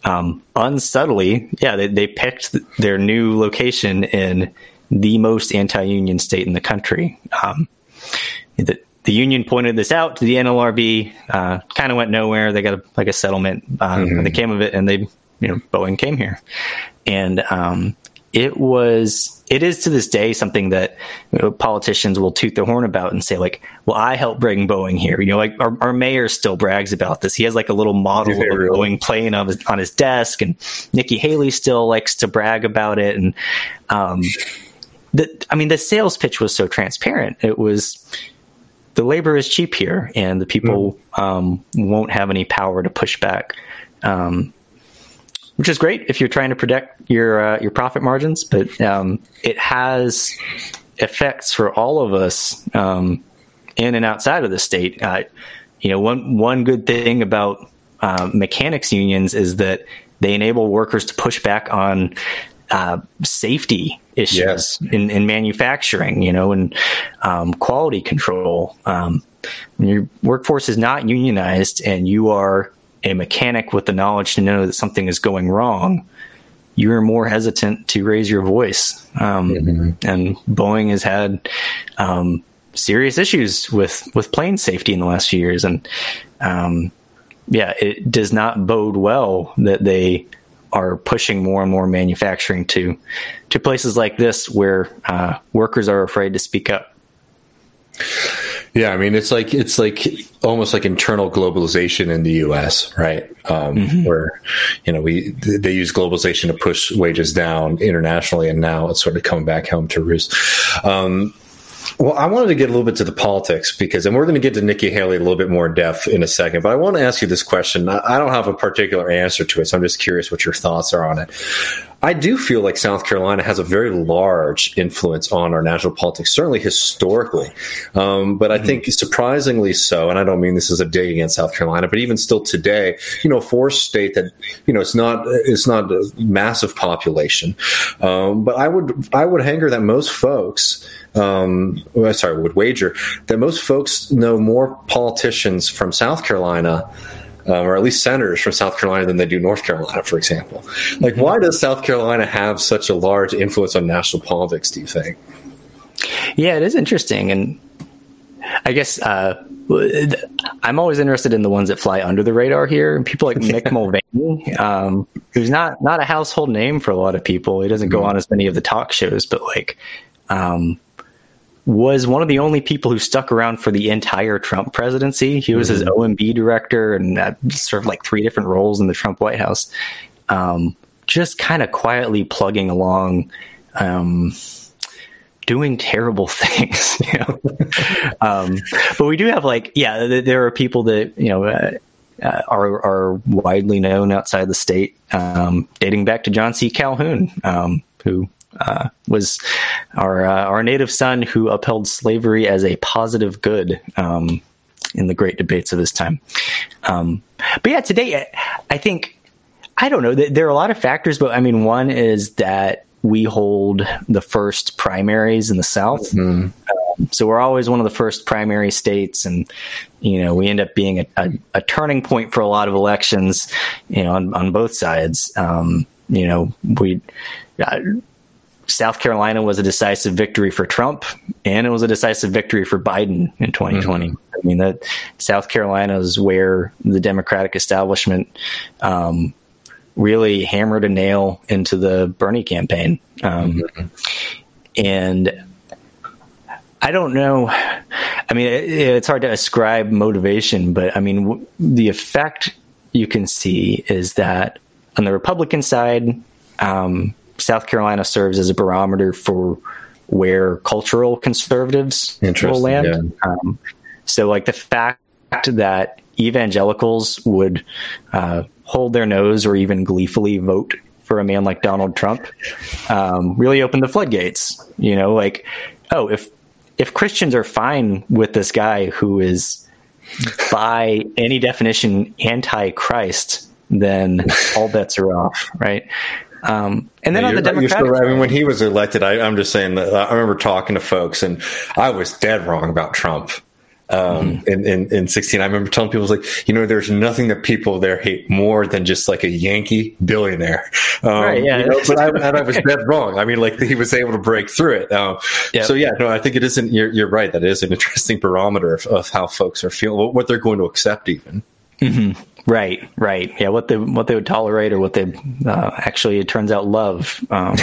um, unsubtly, yeah, they, they picked their new location in the most anti-union state in the country. Um, the, the union pointed this out to the N L R B, uh, kind of went nowhere. They got a, like a settlement uh, mm-hmm. when they came of it, and they, you know, Boeing came here. And um, it was, it is to this day something that, you know, politicians will toot their horn about and say, like, well, I helped bring Boeing here. You know, like our, our mayor still brags about this. He has like a little model of a Boeing plane on his, on his desk, and Nikki Haley still likes to brag about it. And um, the, I mean, the sales pitch was so transparent. It was, the labor is cheap here, and the people mm. um, won't have any power to push back. Um, which is great if you're trying to protect your uh, your profit margins, but um, it has effects for all of us um, in and outside of the state. Uh, you know, one one good thing about uh, mechanics unions is that they enable workers to push back on uh, safety issues yes. in, in manufacturing, you know, and um, quality control. Um, when your workforce is not unionized and you are a mechanic with the knowledge to know that something is going wrong, you're more hesitant to raise your voice. Um, mm-hmm. And Boeing has had um, serious issues with, with plane safety in the last few years. And um, yeah, it does not bode well that they are pushing more and more manufacturing to, to places like this where uh, workers are afraid to speak up. Yeah, I mean, it's like it's like almost like internal globalization in the U S, right? Um, mm-hmm. Where, you know, we they use globalization to push wages down internationally, and now it's sort of coming back home to roost. Um, well, I wanted to get a little bit to the politics because, and we're going to get to Nikki Haley a little bit more in depth in a second, but I want to ask you this question. I don't have a particular answer to it, so I'm just curious what your thoughts are on it. I do feel like South Carolina has a very large influence on our national politics, certainly historically. Um, but I mm-hmm. think surprisingly so, and I don't mean this as a dig against South Carolina, but even still today, you know, for a state that, you know, it's not, it's not a massive population. Um, but I would, I would hanger that most folks, um, well, sorry, would wager that most folks know more politicians from South Carolina Um, or at least senators from South Carolina than they do North Carolina, for example. Like, why does South Carolina have such a large influence on national politics, do you think? Yeah, it is interesting. And I guess uh, I'm always interested in the ones that fly under the radar here. People like Mick Mulvaney, um, who's not, not a household name for a lot of people. He doesn't go on as many of the talk shows, but like, um, was one of the only people who stuck around for the entire Trump presidency. He was mm-hmm. his O M B director and uh, served like three different roles in the Trump White House. Um, just kind of quietly plugging along, um, doing terrible things, you know. um, but we do have like, yeah, th- there are people that, you know, uh, uh, are, are widely known outside the state, um, dating back to John C. Calhoun, um, who, Uh, was our uh, our native son who upheld slavery as a positive good um, in the great debates of his time. Um, but yeah, today I think I don't know. There are a lot of factors, but I mean, one is that we hold the first primaries in the South, mm-hmm. um, so we're always one of the first primary states, and you know we end up being a, a, a turning point for a lot of elections, you know, on, on both sides. Um, you know, we. Uh, South Carolina was a decisive victory for Trump, and it was a decisive victory for Biden in twenty twenty. Mm-hmm. I mean, that South Carolina is where the Democratic establishment um, really hammered a nail into the Bernie campaign. Um, mm-hmm. And I don't know. I mean, it, it's hard to ascribe motivation, but I mean, w- the effect you can see is that on the Republican side, um, South Carolina serves as a barometer for where cultural conservatives will land. Yeah. Um, so like the fact that evangelicals would uh, hold their nose or even gleefully vote for a man like Donald Trump um, really opened the floodgates. You know, like, oh, if if Christians are fine with this guy who is by any definition anti-Christ, then all bets are off, right? Um, and then yeah, on the Democratic still, I mean, when he was elected, I, I'm just saying that I remember talking to folks, and I was dead wrong about Trump. Um, mm-hmm. in, in, in sixteen, I remember telling people, I was like, you know, there's nothing that people there hate more than just like a Yankee billionaire. Um, right, yeah. You know, but I, and I was dead wrong. I mean, like he was able to break through it. Um, yep. So yeah, no, I think it isn't, you're, you're right. That is an interesting barometer of, of how folks are feeling, what they're going to accept even. Mm-hmm. Right, right. Yeah. What they, what they would tolerate or what they uh, actually, it turns out, love. Um,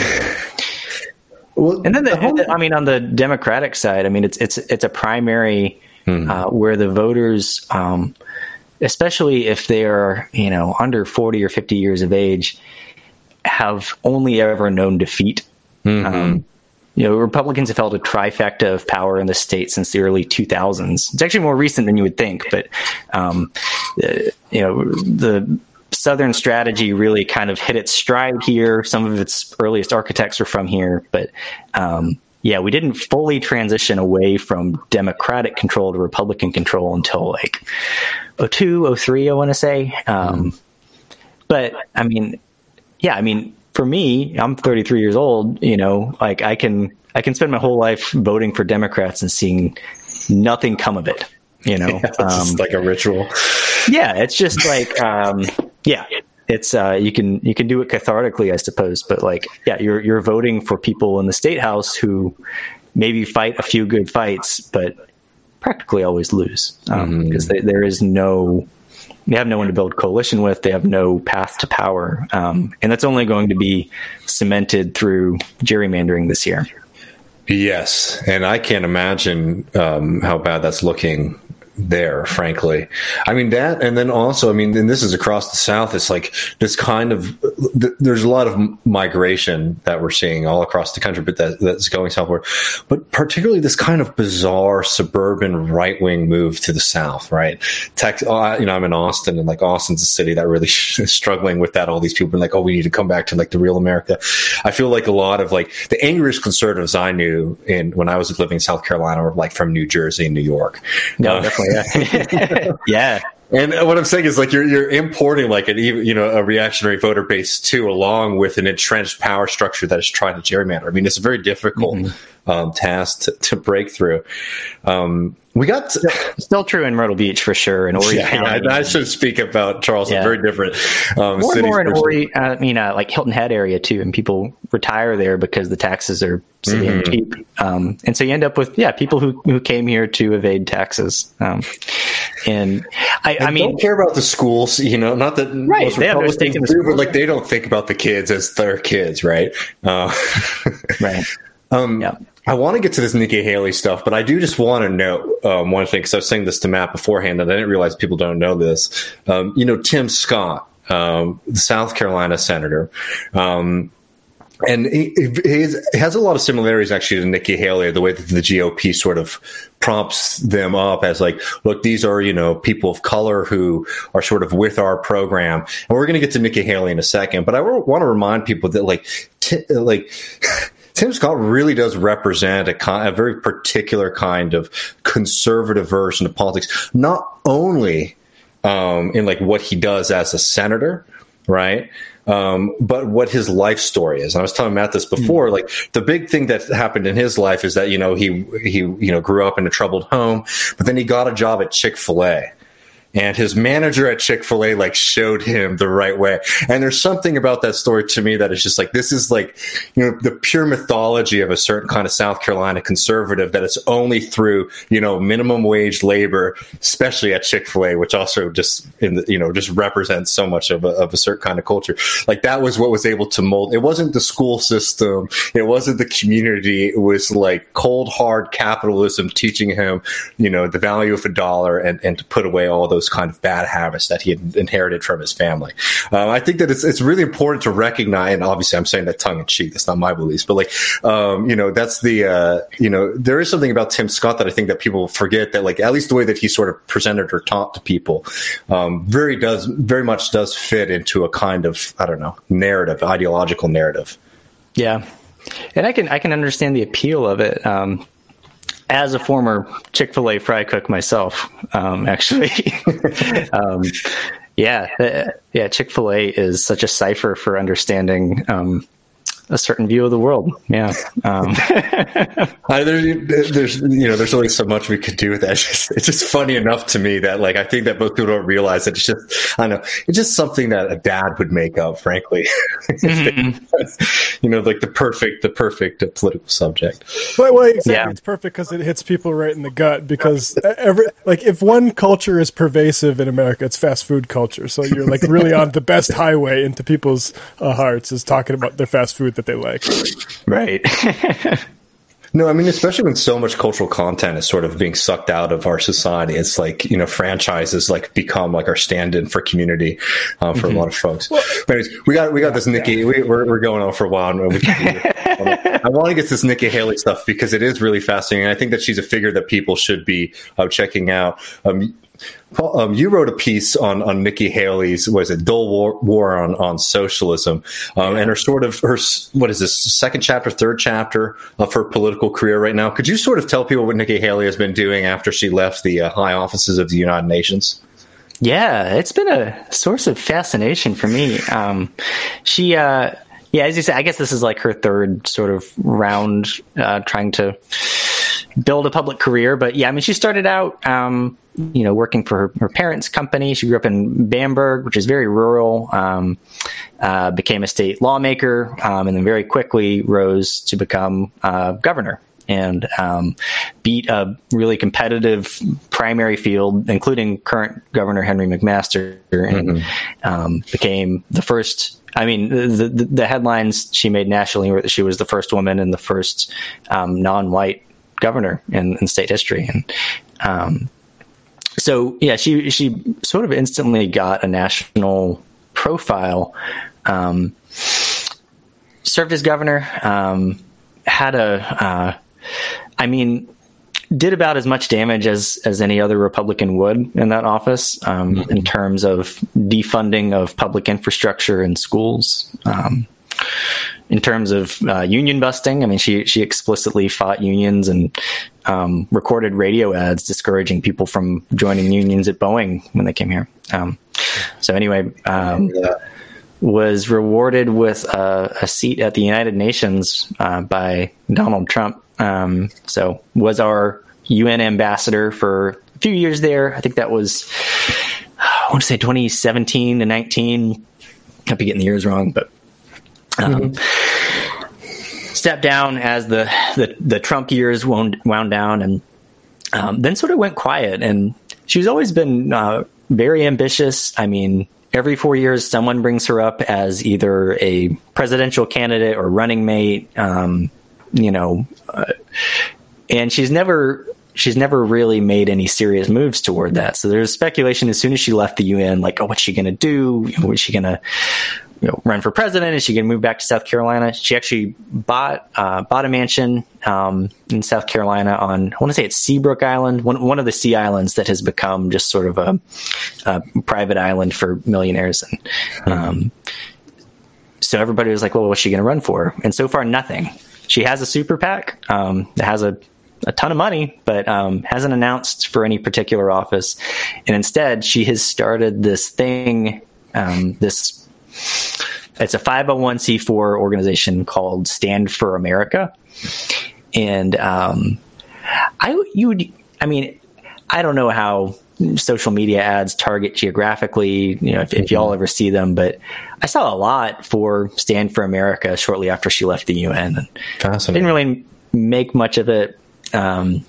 well, and then, the, the whole, I mean, on the Democratic side, I mean, it's, it's, it's a primary, Uh, where the voters, um, especially if they are, you know, under forty or fifty years of age, have only ever known defeat. Mm-hmm. Um, you know, Republicans have held a trifecta of power in the state since the early two thousands. It's actually more recent than you would think, but, um, uh, you know, the Southern strategy really kind of hit its stride here. Some of its earliest architects are from here, but, um, yeah, we didn't fully transition away from Democratic control to Republican control until like oh two, oh three, I want to say. Um, mm. But I mean, yeah, I mean, for me, I'm thirty-three years old, you know, like I can, I can spend my whole life voting for Democrats and seeing nothing come of it, you know. Yeah, it's um, just like a ritual. Yeah, it's just like, um, yeah. It's uh, you can you can do it cathartically, I suppose, but like, yeah, you're you're voting for people in the state house who maybe fight a few good fights, but practically always lose um, because mm. there is no, they have no one to build coalition with. They have no path to power, um, and that's only going to be cemented through gerrymandering this year. Yes, and I can't imagine um, how bad that's looking there, frankly. I mean, that, and then also, I mean, and this is across the South, it's like this kind of, th- there's a lot of migration that we're seeing all across the country, but that, that's going southward. But particularly this kind of bizarre suburban right-wing move to the South, right? Tex- uh, you know, I'm in Austin, and like Austin's a city that really is struggling with that. All these people are like, oh, we need to come back to like the real America. I feel like a lot of like the angriest conservatives I knew in when I was living in South Carolina were like from New Jersey and New York. No, uh, definitely. Yeah. Yeah. And what I'm saying is like you're you're importing like an even you know a reactionary voter base too, along with an entrenched power structure that is trying to gerrymander. I mean, it's a very difficult mm-hmm. um, task to, to break through. Um, we got to, still true in Myrtle Beach for sure, and Horry yeah, County. I, I should speak about Charleston. Yeah. Very different um, more cities. More in Horry, uh, I mean, uh, like Hilton Head area too, and people retire there because the taxes are silly mm-hmm. and cheap, um, and so you end up with yeah people who who came here to evade taxes. Um, and I, I, I mean, don't care about the schools, you know. Not that right, most they have Republicans their stake in the do, schools. but like they don't think about the kids as their kids, right? Uh, right. Um, yeah. I want to get to this Nikki Haley stuff, but I do just want to note um, one thing, because I was saying this to Matt beforehand, and I didn't realize people don't know this. Um, you know, Tim Scott, um, the South Carolina senator, um, and he, he has a lot of similarities actually to Nikki Haley, the way that the G O P sort of prompts them up as like, look, these are, you know, people of color who are sort of with our program. And we're going to get to Nikki Haley in a second, but I want to remind people that like, t- like, Tim Scott really does represent a, kind, a very particular kind of conservative version of politics, not only um, in like what he does as a senator, right? Um, but what his life story is. And I was telling Matt this before, mm-hmm. like the big thing that happened in his life is that, you know, he, he, you know, grew up in a troubled home, but then he got a job at Chick-fil-A. And his manager at Chick-fil-A like showed him the right way. And there's something about that story to me that is just like, this is like, you know, the pure mythology of a certain kind of South Carolina conservative, that it's only through, you know, minimum wage labor, especially at Chick-fil-A, which also just, in the, you know, just represents so much of a, of a certain kind of culture. Like that was what was able to mold. It wasn't the school system. It wasn't the community. It was like cold, hard capitalism teaching him, you know, the value of a dollar and, and to put away all those kind of bad habits that he had inherited from his family. Um, I think that it's it's really important to recognize, and obviously I'm saying that tongue in cheek, that's not my beliefs, but like, um, you know, that's the, uh, you know, there is something about Tim Scott that I think that people forget, that like, at least the way that he sort of presented or taught to people, um, very does, very much does fit into a kind of, I don't know, narrative, ideological narrative. Yeah. And I can, I can understand the appeal of it. Um, As a former Chick-fil-A fry cook myself, um, actually, um, yeah, uh, yeah, Chick-fil-A is such a cipher for understanding um, a certain view of the world. Yeah. Um. I, there's, there's, you know, there's only so much we could do with that. It's just, it's just funny enough to me that, like, I think that most people don't realize that it's just, I don't know, it's just something that a dad would make up, frankly. Mm-hmm. You know, like the perfect, the perfect uh, political subject. But, well, exactly. Yeah. It's perfect because it hits people right in the gut. Because every, like, if one culture is pervasive in America, it's fast food culture. So you're like really on the best highway into people's uh, hearts is talking about their fast food that they like. Right. No, I mean, especially when so much cultural content is sort of being sucked out of our society. It's like, you know, franchises like become like our stand-in for community uh, for mm-hmm. a lot of folks. Well, but anyways, we got we got this Nikki. Yeah. We, we're we're going on for a while. And we I want to get to this Nikki Haley stuff because it is really fascinating. I think that she's a figure that people should be uh, checking out. Um, Paul, um, you wrote a piece on, on Nikki Haley's, was it Dull War, War on, on Socialism, um, and her sort of, her, what is this, second chapter, third chapter of her political career right now. Could you sort of tell people what Nikki Haley has been doing after she left the uh, high offices of the United Nations? Yeah, it's been a source of fascination for me. Um, she, uh, yeah, as you said, I guess this is like her third sort of round uh, trying to build a public career. But yeah, I mean, she started out, um, you know, working for her, her parents' company. She grew up in Bamberg, which is very rural, um, uh, became a state lawmaker, um, and then very quickly rose to become uh, governor and um, beat a really competitive primary field, including current Governor Henry McMaster, and mm-hmm. um, became the first. I mean, the, the, the headlines she made nationally were that she was the first woman and the first um, non-white governor in, in state history. And um, so, yeah, she she sort of instantly got a national profile. Um, served as governor, um, had a, uh, I mean, did about as much damage as, as any other Republican would in that office, um, mm-hmm. in terms of defunding of public infrastructure and schools. Um, in terms of uh, union busting, I mean, she she explicitly fought unions and um, recorded radio ads discouraging people from joining unions at Boeing when they came here. Um, so anyway, um, yeah. was rewarded with a, a seat at the United Nations uh, by Donald Trump. Um, so was our U N ambassador for a few years there. I think that was, I want to say twenty seventeen to nineteen. I'll be getting the years wrong, but um, mm-hmm. stepped down as the, the, the Trump years wound, wound down, and um, then sort of went quiet. And she's always been uh, very ambitious. I mean, every four years, someone brings her up as either a presidential candidate or running mate. Um, you know, uh, and she's never she's never really made any serious moves toward that. So there's speculation as soon as she left the U N, like, oh, what's she going to do? What's she going to, you know, run for president? Is she going to move back to South Carolina? She actually bought uh, bought a mansion um, in South Carolina on, I want to say it's Seabrook Island, one one of the sea islands that has become just sort of a, a private island for millionaires. And um, so everybody was like, well, what's she going to run for? And so far, nothing. She has a super PAC um, that has a, a ton of money, but um, hasn't announced for any particular office. And instead, she has started this thing, um, this it's a five oh one c four organization called Stand for America. And um, I, you would, I mean, I don't know how social media ads target geographically, you know, if, if y'all ever see them, but I saw a lot for Stand for America shortly after she left the U N. Fascinating. Didn't really make much of it. Um,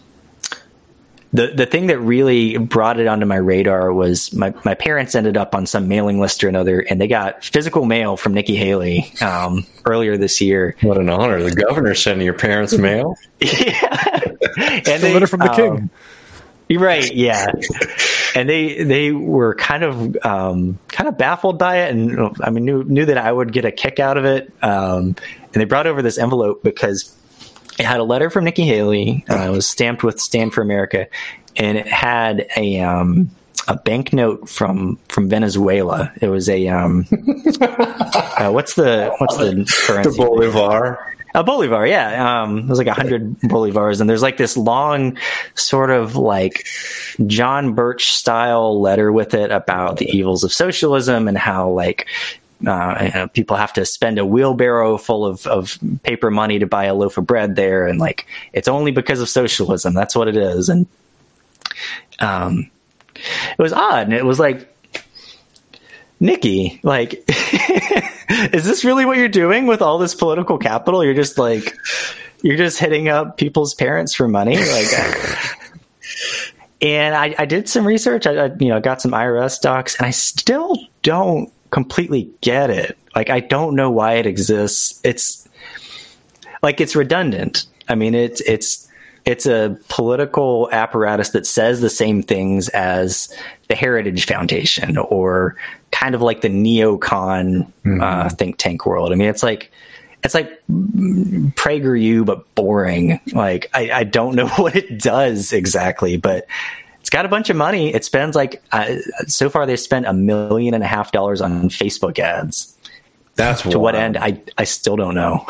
the the thing that really brought it onto my radar was my, my parents ended up on some mailing list or another, and they got physical mail from Nikki Haley um, earlier this year. What an honor. The governor sending your parents mail? Yeah. And a letter from the um, king. Right, yeah, and they they were kind of um, kind of baffled by it, and I mean knew knew that I would get a kick out of it. Um, and they brought over this envelope because it had a letter from Nikki Haley. Uh, it was stamped with "Stand for America," and it had a um, a banknote from from Venezuela. It was a um, uh, what's the what's the currency? The Bolivar. A Bolivar, yeah. Um, there's like a hundred Bolivars, and there's like this long, sort of like John Birch style letter with it about the evils of socialism and how like Uh, you know, people have to spend a wheelbarrow full of, of paper money to buy a loaf of bread there. And like, it's only because of socialism. That's what it is. And um, it was odd. And it was like, Nikki, like, is this really what you're doing with all this political capital? You're just like, you're just hitting up people's parents for money. Like, and I, I did some research. I, I, you know, got some I R S docs, and I still don't completely get it. Like, I don't know why it exists. It's like, it's redundant. I mean, it's, it's, it's a political apparatus that says the same things as the Heritage Foundation or kind of like the neocon mm-hmm. uh, think tank world. I mean, it's like, it's like PragerU, but boring. Like, I, I don't know what it does exactly, but it's got a bunch of money. It spends like, uh, so far they've spent a million and a half dollars on Facebook ads. That's to wild. What end? I, I still don't know.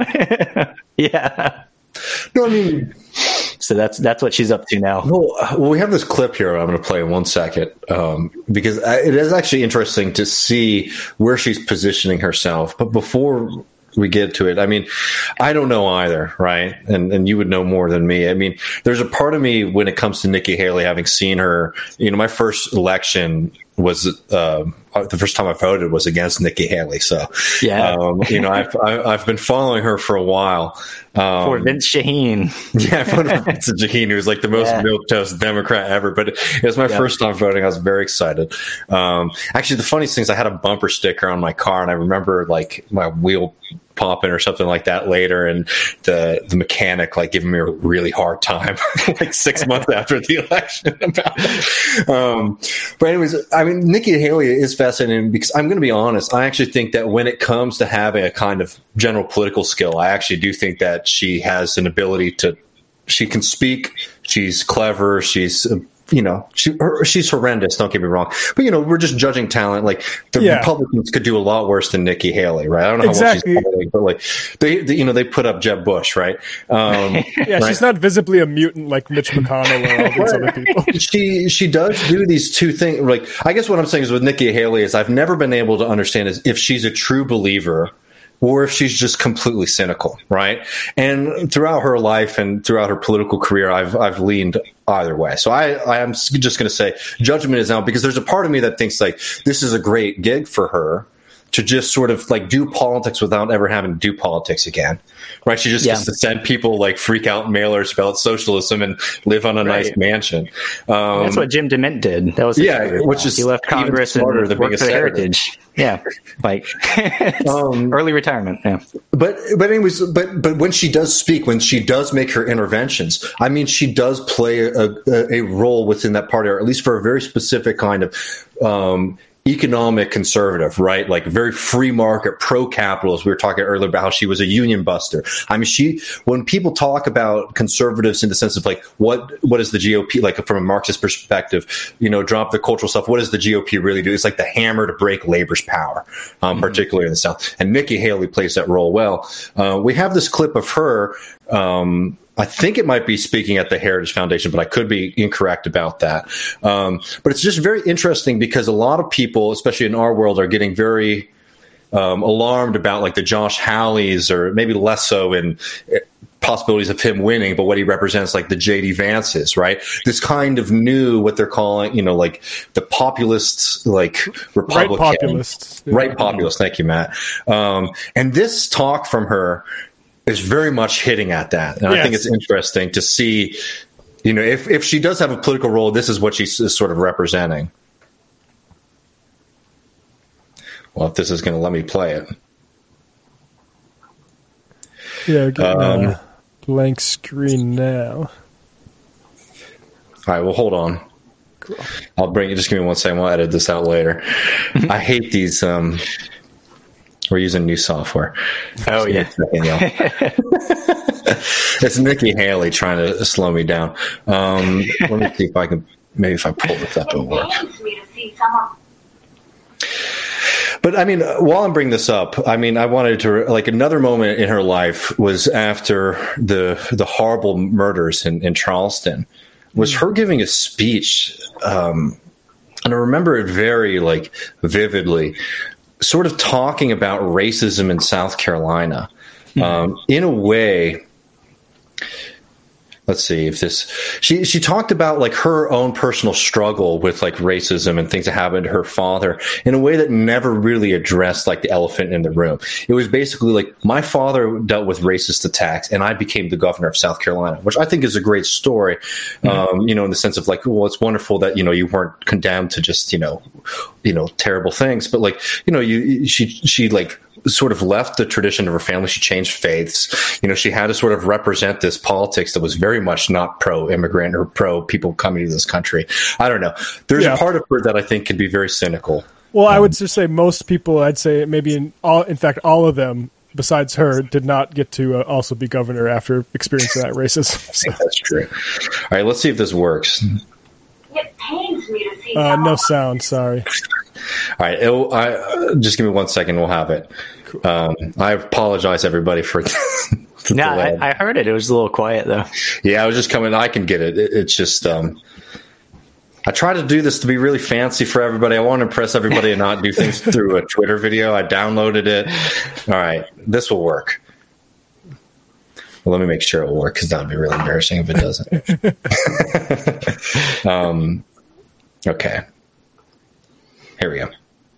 Yeah. No, I mean, so that's that's what she's up to now. Well, well we have this clip here I'm going to play in one second um, because it is actually interesting to see where she's positioning herself. But before we get to it, I mean, I don't know either, right? And and you would know more than me. I mean, there's a part of me when it comes to Nikki Haley, having seen her, you know, my first election was uh, the first time I voted was against Nikki Haley. So, yeah, um, you know, I've I've been following her for a while. Um, for Vince Shaheen, yeah, for Vince Shaheen, who was like the most yeah. milquetoast Democrat ever. But it was my yeah. first time voting. I was very excited. Um, actually, the funniest thing is I had a bumper sticker on my car, and I remember like my wheel popping or something like that later, and the the mechanic like giving me a really hard time like six months after the election about it. Um, but anyways, I mean, Nikki Haley is fascinating because I'm going to be honest. I actually think that when it comes to having a kind of general political skill, I actually do think that she has an ability to. She can speak. She's clever. She's. Uh, You know, she her, she's horrendous. Don't get me wrong, but you know, we're just judging talent. Like the yeah. Republicans could do a lot worse than Nikki Haley, right? I don't know exactly. how well she's playing, but like they, they, you know, they put up Jeb Bush, right? Um, yeah, right? She's not visibly a mutant like Mitch McConnell or all these other people. She she does do these two things. Like I guess what I'm saying is with Nikki Haley is I've never been able to understand is if she's a true believer or if she's just completely cynical, right? And throughout her life and throughout her political career, I've I've leaned either way. So I, I am just going to say judgment is out because there's a part of me that thinks like this is a great gig for her to just sort of like do politics without ever having to do politics again, right? She just yeah. gets to send people like freak out mailers about socialism and live on a right. nice mansion. Um, That's what Jim DeMint did. That was his yeah, favorite. which is he left Congress and worked for the Heritage. Yeah, like um, early retirement. Yeah, but but anyways, but but when she does speak, when she does make her interventions, I mean, she does play a, a, a role within that party, or at least for a very specific kind of. Um, economic conservative, right? Like very free market, pro-capitalist. We were talking earlier about how she was a union buster. I mean, she, when people talk about conservatives in the sense of like, what, what is the G O P, like from a Marxist perspective, you know, drop the cultural stuff. What does the G O P really do? It's like the hammer to break labor's power, um, mm-hmm. particularly in the South. And Nikki Haley plays that role well. Uh, we have this clip of her, um, I think it might be speaking at the Heritage Foundation, but I could be incorrect about that. Um, but it's just very interesting because a lot of people, especially in our world, are getting very um, alarmed about like the Josh Hawleys, or maybe less so in possibilities of him winning, but what he represents, like the J D Vances, right? This kind of new, what they're calling, you know, like the populists, like Republican. Right populists. Yeah. Right populists. Thank you, Matt. Um, and this talk from her is very much hitting at that. And yes. I think it's interesting to see, you know, if, if she does have a political role, this is what she's sort of representing. Well, if this is going to let me play it. Yeah, we're getting um, a blank screen now. All right, well, hold on. Cool. I'll bring you. Just give me one second. We'll edit this out later. I hate these. Um, We're using new software. Oh, yeah. Second, it's Nikki Haley trying to slow me down. Um, let me see if I can, maybe if I pull this up, it'll work. But I mean, while I'm bringing this up, I mean, I wanted to, like, another moment in her life was after the the horrible murders in, in Charleston, was her giving a speech. Um, and I remember it very, like, vividly. sort of talking about racism in South Carolina. Mm-hmm. Um, in a way, let's see if this, she, she talked about like her own personal struggle with like racism and things that happened to her father in a way that never really addressed like the elephant in the room. It was basically like, my father dealt with racist attacks and I became the governor of South Carolina, which I think is a great story. Mm-hmm. Um, you know, in the sense of like, well, it's wonderful that, you know, you weren't condemned to just, you know, you know, terrible things, but like, you know, you, she, she like, sort of left the tradition of her family. She changed faiths. You know, she had to sort of represent this politics that was very much not pro-immigrant or pro-people coming to this country. I don't know. There's yeah. a part of her that I think can be very cynical. Well, um, I would just say most people, I'd say maybe in all, in fact, all of them, besides her, did not get to uh, also be governor after experiencing that racism. So. That's true. All right, let's see if this works. It pains me to see uh, no sound, sorry. All right, it'll, I, uh, just give me one second. We'll have it. Cool. Um, I apologize, everybody, for the No, I, I heard it. It was a little quiet, though. Yeah, I was just coming. I can get it. it it's just um, I try to do this to be really fancy for everybody. I want to impress everybody and not do things through a Twitter video. I downloaded it. All right, this will work. Well, let me make sure it will work because that would be really embarrassing if it doesn't. um, okay. Here we go.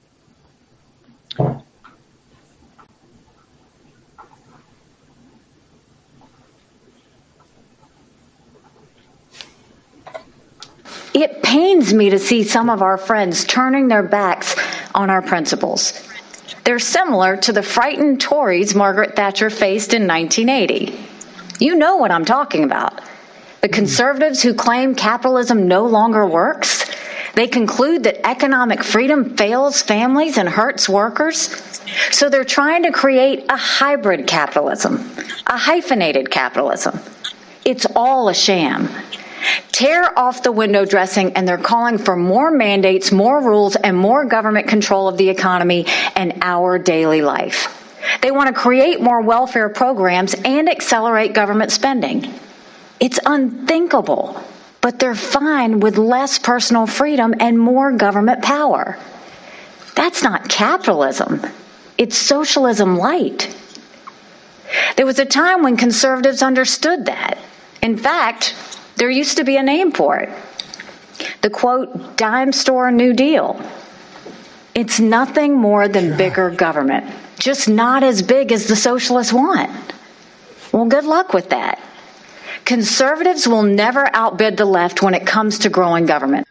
It pains me to see some of our friends turning their backs on our principles. They're similar to the frightened Tories Margaret Thatcher faced in nineteen eighty. You know what I'm talking about. The conservatives who claim capitalism no longer works. They conclude that economic freedom fails families and hurts workers. So they're trying to create a hybrid capitalism, a hyphenated capitalism. It's all a sham. Tear off the window dressing, and they're calling for more mandates, more rules, and more government control of the economy and our daily life. They want to create more welfare programs and accelerate government spending. It's unthinkable, but they're fine with less personal freedom and more government power. That's not capitalism. It's socialism light. There was a time when conservatives understood that. In fact, there used to be a name for it. The, quote, dime store New Deal. It's nothing more than bigger government, just not as big as the socialists want. Well, good luck with that. Conservatives will never outbid the left when it comes to growing government.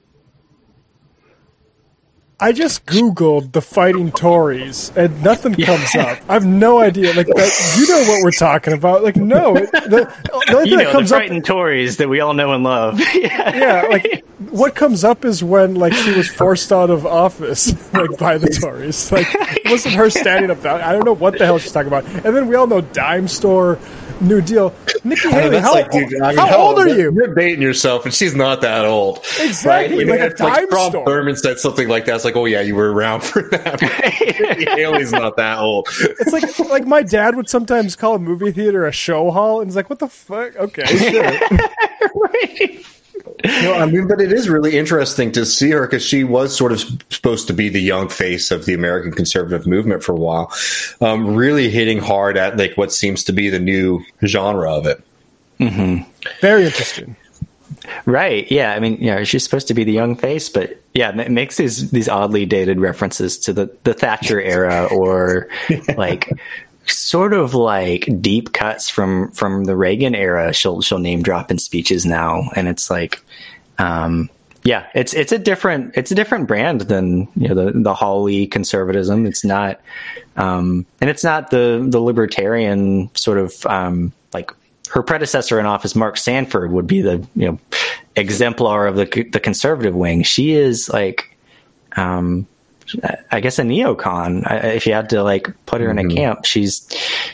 I just Googled the Fighting Tories, and nothing comes up. I have no idea. Like, that, you know what we're talking about. Like, no. It, the, the only you thing know, that comes the Fighting up, Tories that we all know and love. yeah. yeah, like, what comes up is when, like, she was forced out of office, like, by the Tories. Like, it wasn't her standing up. I don't know what the hell she's talking about. And then we all know dime store, New Deal. Nikki Haley, how, like, dude, I mean, how, how old are you? You're dating yourself, and she's not that old. Exactly, right? like a like dime Strom store. Thurmond said something like that. It's like, oh yeah, you were around for that. Nikki Haley's not that old. It's like like my dad would sometimes call a movie theater a show hall, and he's like, "What the fuck?" Okay, sure. Right. No, I mean, but it is really interesting to see her because she was sort of supposed to be the young face of the American conservative movement for a while, um, really hitting hard at like what seems to be the new genre of it. Mm-hmm. Very interesting. Right. Yeah. I mean, you know, she's supposed to be the young face, but yeah, it makes these these oddly dated references to the, the Thatcher era or like sort of like deep cuts from from the Reagan era. She'll she'll name drop in speeches now, and it's like, um, yeah, it's it's a different it's a different brand than you know the the Hawley conservatism. It's not, um, and it's not the the libertarian sort of um, like. Her predecessor in office, Mark Sanford, would be the you know exemplar of the the conservative wing. She is like, um, I guess a neocon. I, if you had to like put her mm-hmm. in a camp, she's.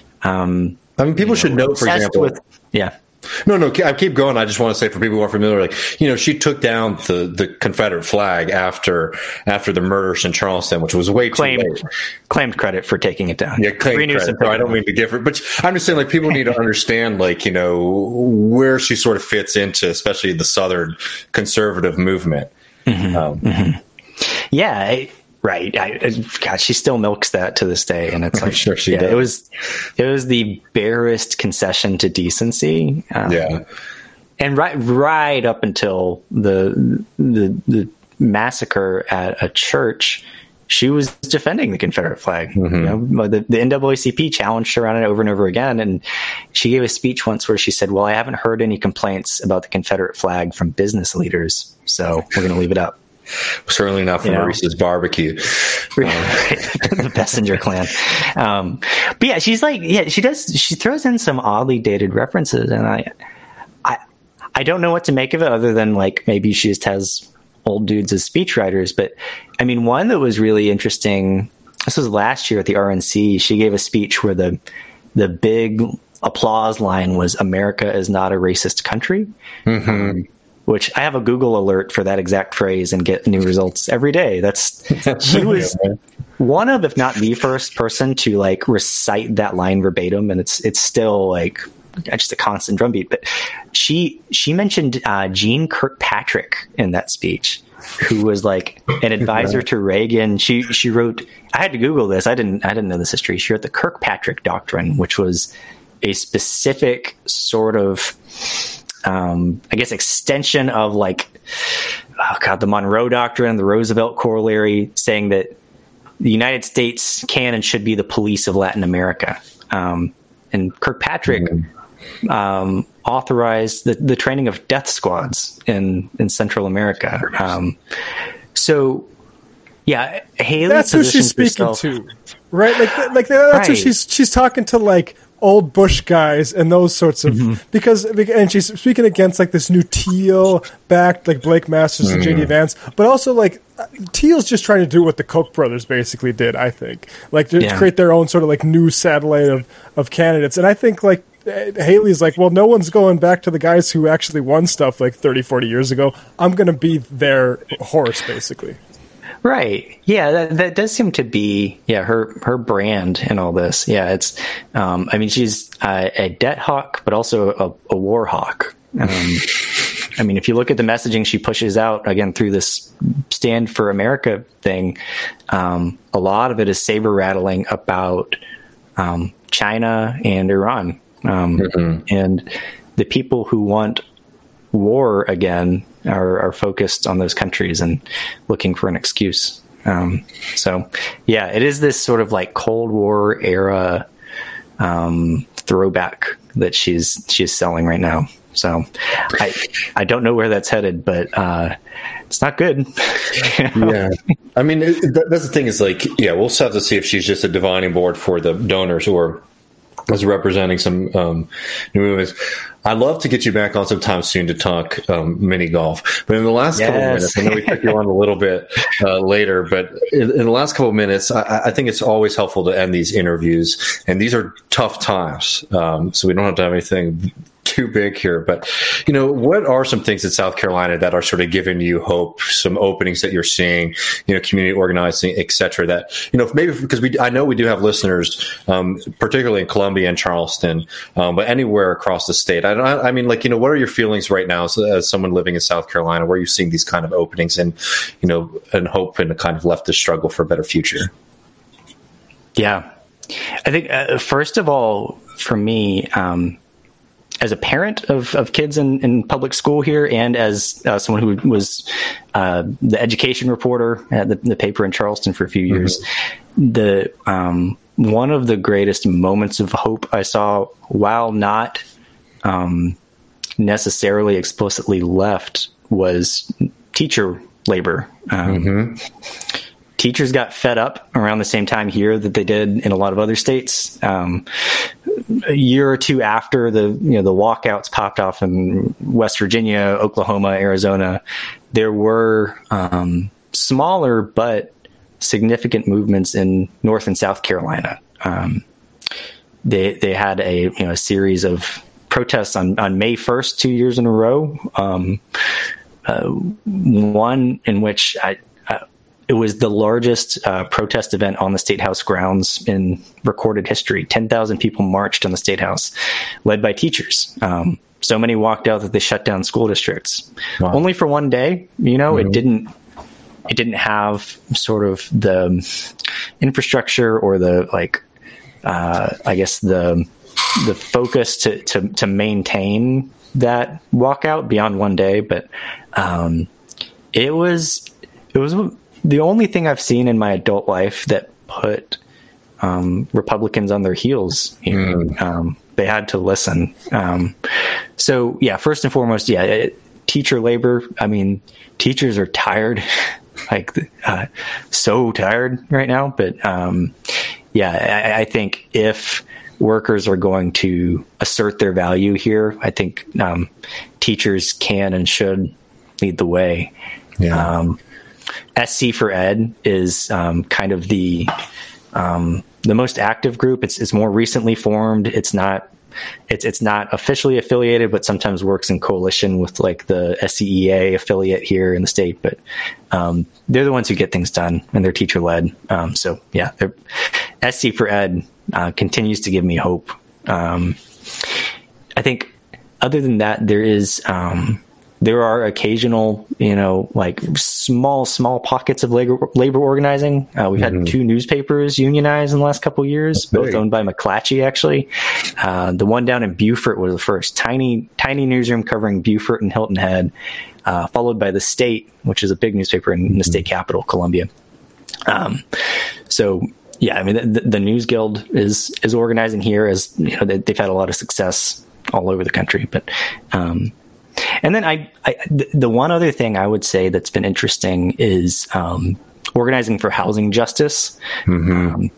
Um, I mean, people should know, for example. With, yeah. No, no, I keep going. I just want to say for people who are familiar, like, you know, she took down the, the Confederate flag after after the murders in Charleston, which was way claimed, too late. Claimed credit for taking it down. Yeah, claimed credit. So I don't mean to give her, but I'm just saying, like, people need to understand, like, you know, where she sort of fits into, especially the Southern conservative movement. Mm-hmm. Um, mm-hmm. Yeah, I, Right. I, God, she still milks that to this day. And it's like, I'm sure she yeah, does. it was, it was the barest concession to decency. Um, Yeah. And right, right up until the, the, the massacre at a church, she was defending the Confederate flag. Mm-hmm. You know, the, the N double A C P challenged her on it over and over again. And she gave a speech once where she said, well, I haven't heard any complaints about the Confederate flag from business leaders, so we're going to leave it up. Certainly not from You know. Maurice's barbecue. The Bessinger clan. Um, but yeah, she's like, yeah, she does, she throws in some oddly dated references, and I, I, I don't know what to make of it other than like maybe she just has old dudes as speechwriters. But I mean, one that was really interesting, this was last year at the R N C, she gave a speech where the, the big applause line was "America is not a racist country." Mm-hmm. Um, which I have a Google alert for that exact phrase and get new results every day. That's, she was one of, if not the first person to like recite that line verbatim. And it's, it's still like just a constant drumbeat, but she, she mentioned uh, Jeane Kirkpatrick in that speech, who was like an advisor to Reagan. She, she wrote, I had to Google this. I didn't, I didn't know this history. She wrote the Kirkpatrick Doctrine, which was a specific sort of, Um, I guess extension of like, oh God, the Monroe Doctrine, the Roosevelt Corollary, saying that the United States can and should be the police of Latin America. Um, and Kirkpatrick mm-hmm. um, authorized the, the training of death squads in, in Central America. Um, so, yeah, Haley. That's who she's speaking herself, to, right? Like, like that's right. who she's she's talking to, like old Bush guys and those sorts of mm-hmm. because and she's speaking against like this new Teal backed like Blake Masters mm-hmm. and J D Vance, but also like Teal's just trying to do what the Koch brothers basically did, I think, like to yeah. create their own sort of like new satellite of of candidates. And I think like Haley's like, well, no one's going back to the guys who actually won stuff like thirty, forty years ago. I'm going to be their horse, basically. Right. Yeah, that, that does seem to be, yeah, her, her brand in all this. Yeah, it's, um, I mean, she's uh, a debt hawk, but also a, a war hawk. Um, I mean, if you look at the messaging she pushes out, again, through this Stand for America thing, um, a lot of it is saber rattling about um, China and Iran. Um, mm-hmm. And the people who want war again are, are focused on those countries and looking for an excuse. Um, so, yeah, it is this sort of like Cold War era um, throwback that she's she's selling right now. So, I I don't know where that's headed, but uh, it's not good. You know? Yeah, I mean, it, that's the thing is like, yeah, we'll have to see if she's just a divining board for the donors or as representing some um, new movements. I'd love to get you back on sometime soon to talk um, mini golf. But in the last yes. couple of minutes, I know we took you on a little bit uh, later, but in, in the last couple of minutes, I, I think it's always helpful to end these interviews. And these are tough times, um, so we don't have to have anything too big here. But, you know, what are some things in South Carolina that are sort of giving you hope, some openings that you're seeing, you know, community organizing, et cetera, that, you know, maybe because we, I know we do have listeners, um, particularly in Columbia and Charleston, um, but anywhere across the state. I, I mean, like, you know, what are your feelings right now as, as someone living in South Carolina? Where are you seeing these kind of openings and, you know, and hope and a kind of leftist struggle for a better future? Yeah, I think, uh, first of all, for me, um, as a parent of, of kids in, in public school here, and as uh, someone who was uh, the education reporter at the, the paper in Charleston for a few years, mm-hmm. the um, one of the greatest moments of hope I saw, while not um, necessarily explicitly left, was teacher labor. Um, mm-hmm. Teachers got fed up around the same time here that they did in a lot of other states. Um, a year or two after the, you know, the walkouts popped off in West Virginia, Oklahoma, Arizona, there were um, smaller but significant movements in North and South Carolina. Um, they they had a you know a series of protests on, on May first, two years in a row. Um, uh, one in which I. It was the largest uh, protest event on the State House grounds in recorded history. ten thousand people marched on the State House, led by teachers. Um, so many walked out that they shut down school districts. Wow. Only for one day. You know, mm-hmm. it didn't it didn't have sort of the infrastructure or the like, uh, I guess the the focus to to to maintain that walkout beyond one day. But um, it was it was the only thing I've seen in my adult life that put um, Republicans on their heels here. Mm. Um, they had to listen. Um, so yeah, first and foremost, yeah, it, teacher labor. I mean, teachers are tired, like uh, so tired right now. But um, yeah, I, I think if workers are going to assert their value here, I think um, teachers can and should lead the way. Yeah. Um, S C for Ed is um, kind of the um, the most active group. It's it's more recently formed. It's not it's it's not officially affiliated, but sometimes works in coalition with like the S C E A affiliate here in the state. But um, they're the ones who get things done, and they're teacher led. Um, so yeah, S C for Ed uh, continues to give me hope. Um, I think other than that, there is. Um, There are occasional, you know, like small, small pockets of labor, labor organizing. Uh, we've mm-hmm. had two newspapers unionized in the last couple of years, That's both big. Owned by McClatchy, actually. Uh, the one down in Beaufort was the first. Tiny, tiny newsroom covering Beaufort and Hilton Head, uh, followed by The State, which is a big newspaper in mm-hmm. the state capital, Columbia. Um, so, yeah, I mean, the, the News Guild is is organizing here, as you know, they, they've had a lot of success all over the country. But um And then I, I, the one other thing I would say that's been interesting is um, organizing for housing justice. Mm-hmm.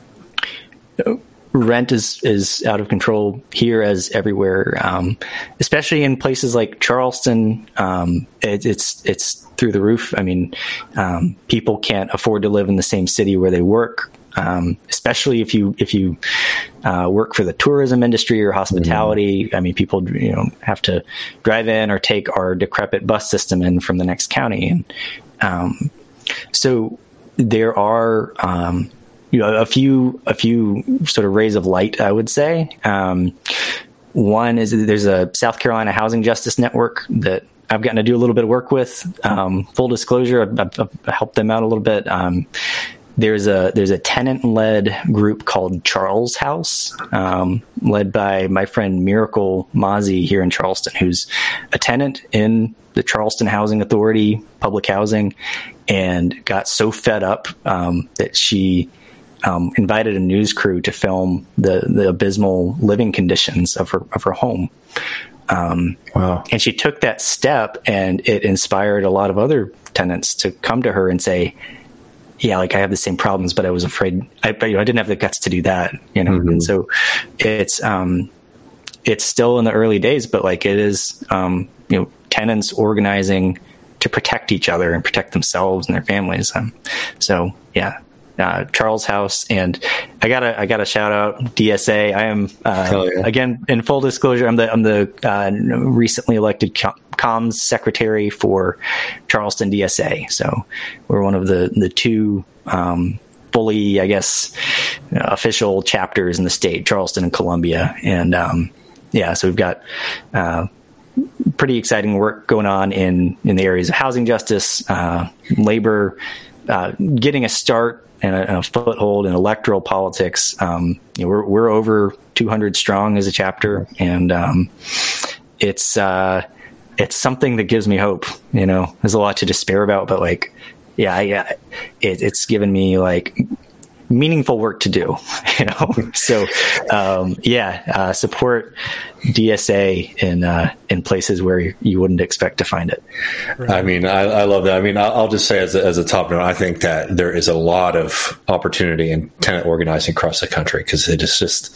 Um, rent is, is out of control here as everywhere, um, especially in places like Charleston. Um, it, it's it's through the roof. I mean, um, people can't afford to live in the same city where they work. Um, especially if you if you uh, work for the tourism industry or hospitality. Mm-hmm. I mean, people you know have to drive in or take our decrepit bus system in from the next county, and um, so there are um, you know a few a few sort of rays of light, I would say. Um, one is there's a South Carolina Housing Justice Network that I've gotten to do a little bit of work with. Um, full disclosure, I've, I've, I've helped them out a little bit. Um, There's a there's a tenant-led group called Charles House, um, led by my friend Miracle Mazzi here in Charleston, who's a tenant in the Charleston Housing Authority, public housing, and got so fed up um, that she um, invited a news crew to film the the abysmal living conditions of her of her home. Um, wow! And she took that step, and it inspired a lot of other tenants to come to her and say, yeah, like I have the same problems, but I was afraid. I, you know, I didn't have the guts to do that, you know. Mm-hmm. And so it's um, it's still in the early days, but like it is, um, you know, tenants organizing to protect each other and protect themselves and their families. Um, so yeah, uh, Charles House, and I gotta I gotta shout out D S A. I am uh, yeah. again in full disclosure, I'm the I'm the uh, recently elected comms secretary for Charleston D S A. So we're one of the, the two um, fully, I guess, uh, official chapters in the state, Charleston and Columbia. And um, yeah, so we've got uh, pretty exciting work going on in, in the areas of housing justice, uh, labor, uh, getting a start and a, and a foothold in electoral politics. Um, you know, we're, we're over two hundred strong as a chapter, and um, it's, uh, it's something that gives me hope. You know, there's a lot to despair about, but like, yeah, yeah, it, it's given me like meaningful work to do, you know? So, um, yeah, uh, support D S A in, uh, in places where you wouldn't expect to find it. I mean, I, I love that. I mean, I'll, I'll just say as a, as a top note, I think that there is a lot of opportunity in tenant organizing across the country, because it is just,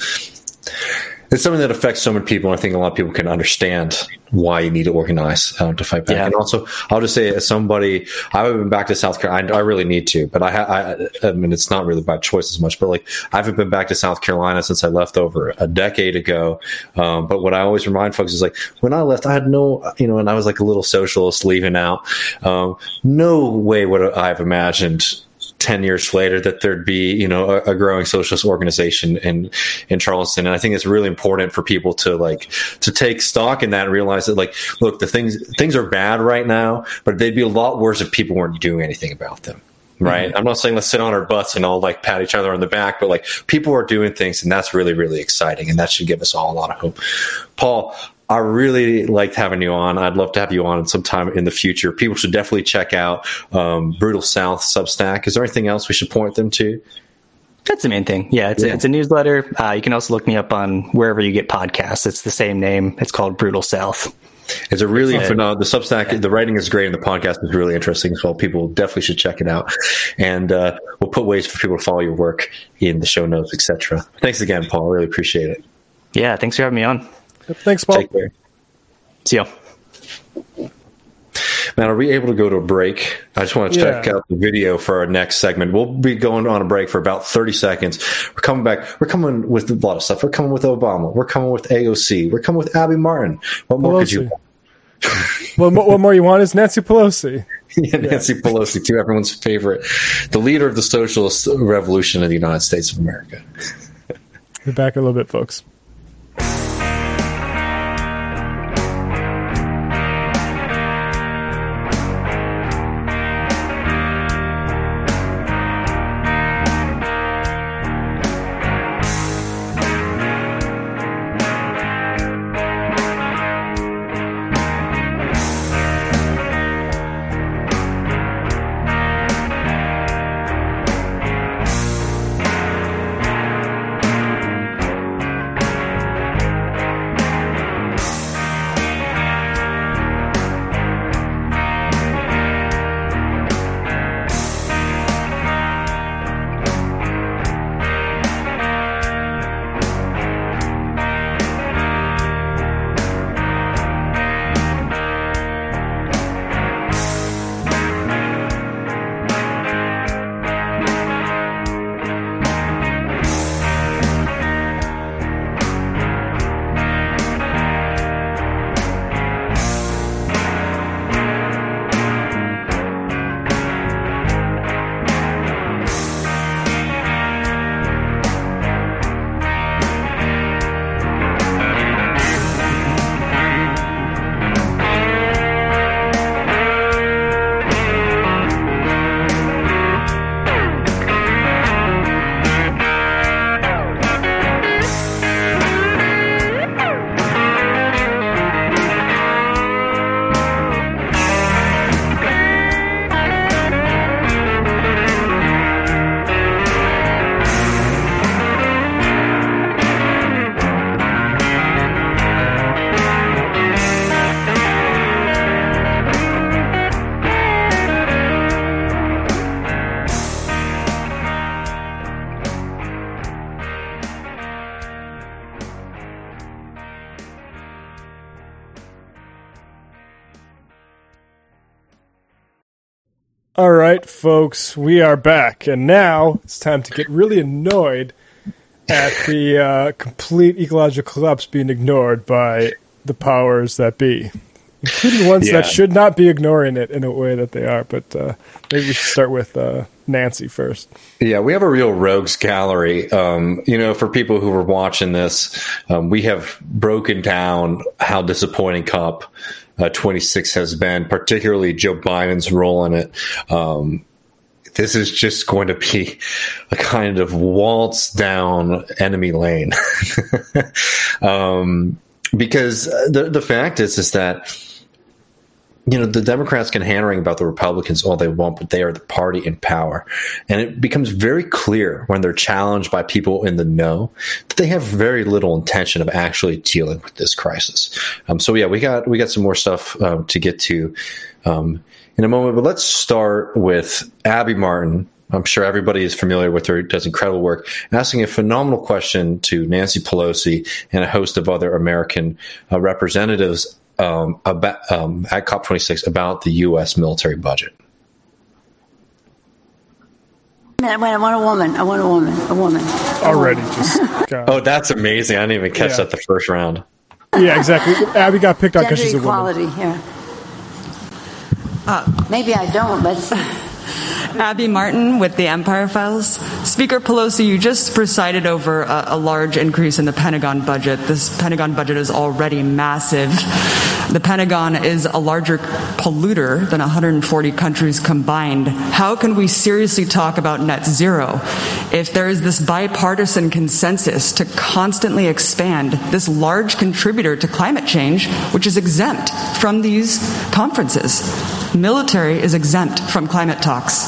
it's something that affects so many people. And I think a lot of people can understand why you need to organize uh, to fight back. Yeah. And also, I'll just say, as somebody, I haven't been back to South Carolina. I, I really need to, but I, ha- I, I mean, it's not really by choice as much. But like, I haven't been back to South Carolina since I left over a decade ago. Um, but what I always remind folks is like, when I left, I had no, you know, and I was like a little socialist leaving out. Um, no way would I have imagined ten years later that there'd be, you know, a, a growing socialist organization in, in Charleston. And I think it's really important for people to like, to take stock in that and realize that like, look, the things, things are bad right now, but they'd be a lot worse if people weren't doing anything about them. Right. Mm-hmm. I'm not saying let's sit on our butts and all like pat each other on the back, but like people are doing things, and that's really, really exciting. And that should give us all a lot of hope. Paul, I really liked having you on. I'd love to have you on sometime in the future. People should definitely check out um, Brutal South Substack. Is there anything else we should point them to? That's the main thing. Yeah, it's, yeah. A, it's a newsletter. Uh, you can also look me up on wherever you get podcasts. It's the same name. It's called Brutal South. It's a really phenomenal, the Substack, yeah. The writing is great, and the podcast is really interesting as well. People definitely should check it out. And uh, we'll put ways for people to follow your work in the show notes, et cetera. Thanks again, Paul. I really appreciate it. Yeah, thanks for having me on. Thanks, Paul. Take care. See ya. Matt, are we able to go to a break? I just want to check yeah. out the video for our next segment. We'll be going on a break for about thirty seconds. We're coming back. We're coming with a lot of stuff. We're coming with Obama. We're coming with A O C. We're coming with Abby Martin. What more Pelosi. could you want? Well, what more you want is Nancy Pelosi. Yeah, Nancy yeah. Pelosi, too, everyone's favorite. The leader of the socialist revolution in the United States of America. Be back in a little bit, folks. All right, folks, we are back, and now it's time to get really annoyed at the uh, complete ecological collapse being ignored by the powers that be, including ones yeah. that should not be ignoring it in a way that they are. But uh, maybe we should start with uh, Nancy first. Yeah, we have a real rogues gallery. Um, you know, for people who were watching this, um, we have broken down how disappointing COP Uh, twenty-six has been, particularly Joe Biden's role in it. Um, this is just going to be a kind of waltz down enemy lane. um, because the the fact is, is that, you know, the Democrats can hand-wring about the Republicans all they want, but they are the party in power. And it becomes very clear when they're challenged by people in the know that they have very little intention of actually dealing with this crisis. Um, so, yeah, we got we got some more stuff um, to get to um, in a moment. But let's start with Abby Martin. I'm sure everybody is familiar with her, does incredible work, asking a phenomenal question to Nancy Pelosi and a host of other American uh, representatives Um, about, um, at COP twenty-six about the U S military budget. I want, I want a woman. I want a woman. A woman. Already just. Oh, that's amazing! I didn't even catch yeah. that the first round. Yeah, exactly. Abby got picked on because she's a woman. Gender equality here. Uh, Maybe I don't, but Abby Martin with the Empire Files. Speaker Pelosi, you just presided over a, a large increase in the Pentagon budget. This Pentagon budget is already massive. The Pentagon is a larger polluter than one hundred forty countries combined. How can we seriously talk about net zero if there is this bipartisan consensus to constantly expand this large contributor to climate change, which is exempt from these conferences? Military is exempt from climate talks.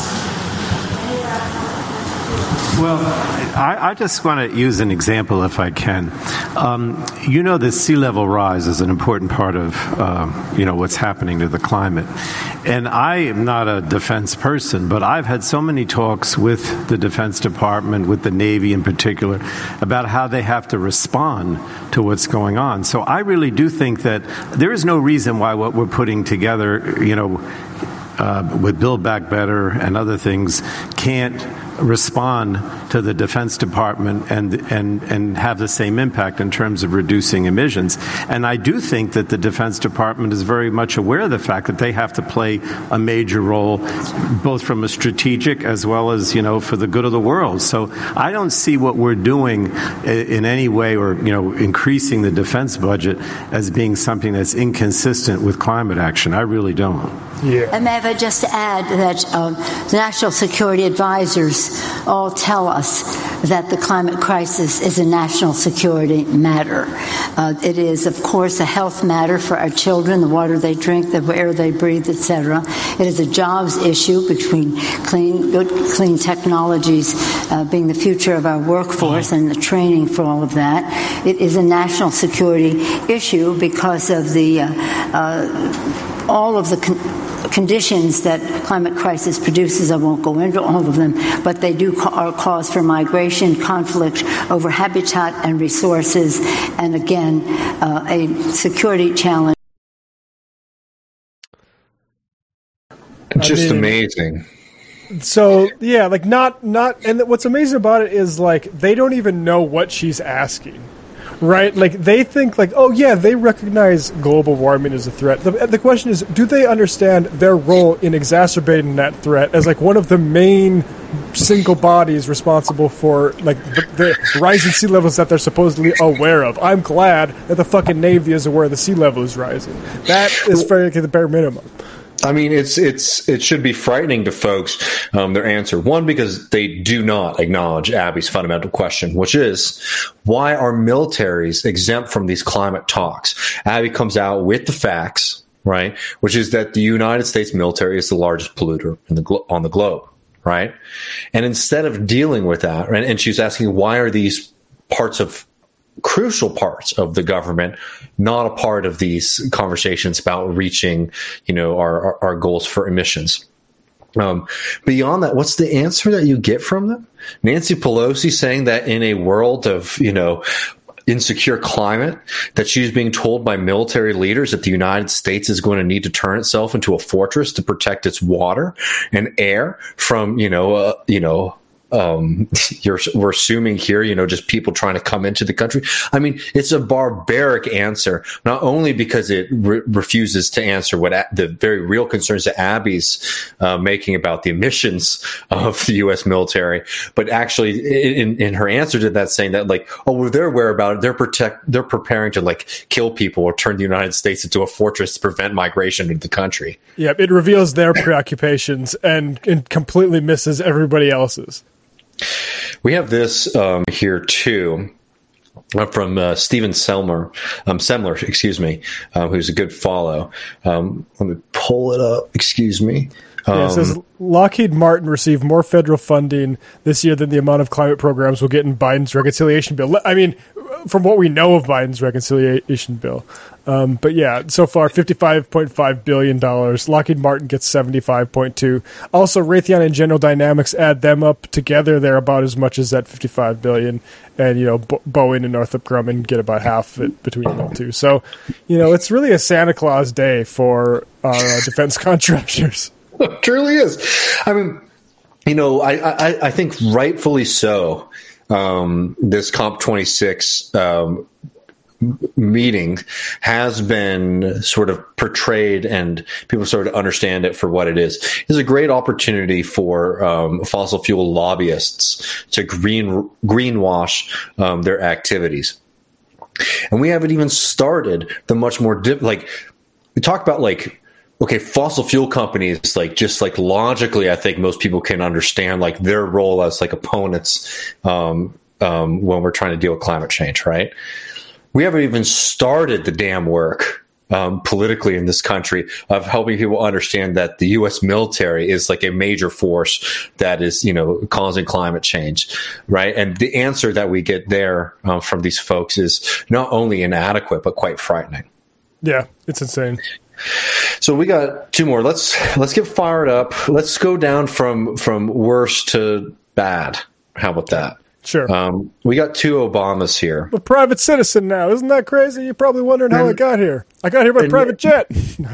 Well, I, I just want to use an example, if I can. Um, you know, the sea level rise is an important part of, uh, you know, what's happening to the climate. And I am not a defense person, but I've had so many talks with the Defense Department, with the Navy in particular, about how they have to respond to what's going on. So I really do think that there is no reason why what we're putting together, you know, uh, with Build Back Better and other things can't respond to the Defense Department and and and have the same impact in terms of reducing emissions. And I do think that the Defense Department is very much aware of the fact that they have to play a major role, both from a strategic as well as, you know, for the good of the world. So I don't see what we're doing in any way, or, you know, increasing the defense budget as being something that's inconsistent with climate action. I really don't. Yeah. And may I just add that uh, the national security advisors all tell us that the climate crisis is a national security matter. Uh, it is, of course, a health matter for our children, the water they drink, the air they breathe, et cetera. It is a jobs issue between clean, good, clean technologies uh, being the future of our workforce and the training for all of that. It is a national security issue because of the uh, uh, all of the con- conditions that climate crisis produces. I won't go into all of them, but they do ca- are cause for migration, conflict over habitat and resources, and again, uh, a security challenge. Just I mean, amazing. So yeah, like not not, and what's amazing about it is like they don't even know what she's asking. Right? Like, they think, like, oh, yeah, they recognize global warming as a threat. The, the question is, do they understand their role in exacerbating that threat as, like, one of the main single bodies responsible for, like, the, the rising sea levels that they're supposedly aware of? I'm glad that the fucking Navy is aware the sea level is rising. That is fair, the bare minimum. I mean, it's it's it should be frightening to folks, um, their answer. One, because they do not acknowledge Abby's fundamental question, which is, why are militaries exempt from these climate talks? Abby comes out with the facts, right, which is that the United States military is the largest polluter in the glo- on the globe, right? And instead of dealing with that, right, and she's asking, why are these parts of crucial parts of the government not a part of these conversations about reaching, you know, our, our, our goals for emissions? Um, beyond that, what's the answer that you get from them? Nancy Pelosi saying that in a world of, you know, insecure climate, that she's being told by military leaders that the United States is going to need to turn itself into a fortress to protect its water and air from, you know, uh, you know, um, you're, we're assuming here, you know, just people trying to come into the country. I mean, it's a barbaric answer, not only because it re- refuses to answer what a- the very real concerns that Abby's uh, making about the emissions of the U S military, but actually in, in her answer to that, saying that, like, oh, well, they're aware about it. They're protect, they're preparing to, like, kill people or turn the United States into a fortress to prevent migration into the country. Yeah, it reveals their preoccupations and, and completely misses everybody else's. We have this um, here too uh, from uh, Stephen Selmer, um, Semler, excuse me, uh, who's a good follow. Um, let me pull it up. Excuse me. Um, yeah, it says Lockheed Martin received more federal funding this year than the amount of climate programs will get in Biden's reconciliation bill. I mean, from what we know of Biden's reconciliation bill. Um, but yeah, so far fifty-five point five billion dollars. Lockheed Martin gets seventy-five point two. Also, Raytheon and General Dynamics, add them up together, they're about as much as that fifty-five billion dollars. And, you know, Bo- Boeing and Northrop Grumman get about half of it between them two. So, you know, it's really a Santa Claus day for our uh, defense contractors. It truly is. I mean, you know, I, I, I think rightfully so, um, this COP twenty-six um, meeting has been sort of portrayed and people sort of understand it for what it is. It's a great opportunity for um, fossil fuel lobbyists to green greenwash um, their activities. And we haven't even started the much more dip, like we talk about like, okay, fossil fuel companies, like just like logically, I think most people can understand like their role as like opponents um, um, when we're trying to deal with climate change, right? We haven't even started the damn work um, politically in this country of helping people understand that the U S military is like a major force that is, you know, causing climate change, right? And the answer that we get there um, from these folks is not only inadequate, but quite frightening. Yeah, it's insane. So we got two more. Let's let's get fired up. Let's go down from from worse to bad. How about that? Sure. Um, we got two Obamas here. I'm a private citizen now. Isn't that crazy? You're probably wondering how and, I got here. I got here by and, private jet.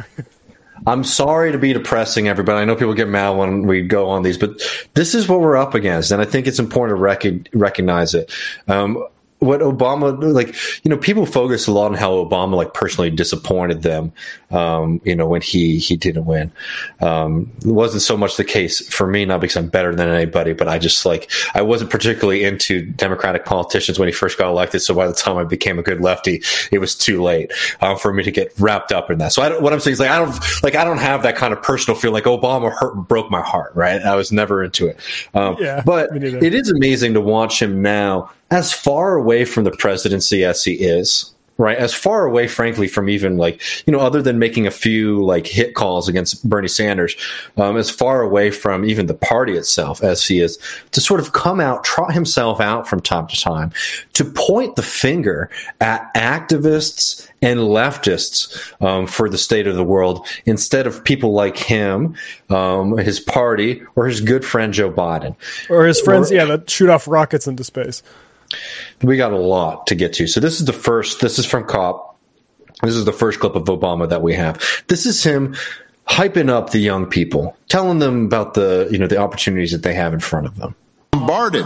I'm sorry to be depressing, everybody. I know people get mad when we go on these, but this is what we're up against, and I think it's important to rec- recognize it. Um, what Obama, like, you know, people focus a lot on how Obama, like, personally disappointed them, um, you know, when he, he didn't win. Um, it wasn't so much the case for me, not because I'm better than anybody, but I just, like, I wasn't particularly into Democratic politicians when he first got elected. So by the time I became a good lefty, it was too late um, for me to get wrapped up in that. So I don't, what I'm saying is, like, I don't, like, I don't have that kind of personal feel like Obama hurt, broke my heart, right? I was never into it. Um, yeah, but it is amazing to watch him now, as far away from the presidency as he is, right? As far away, frankly, from even like, you know, other than making a few like hit calls against Bernie Sanders, um, as far away from even the party itself as he is, to sort of come out, trot himself out from time to time, to point the finger at activists and leftists um, for the state of the world, instead of people like him, um, his party, or his good friend Joe Biden. Or his friends, or, yeah, that shoot off rockets into space. We got a lot to get to. So this is the first, this is from COP. This is the first clip of Obama that we have. This is him hyping up the young people, telling them about the, you know, the opportunities that they have in front of them. Bombarded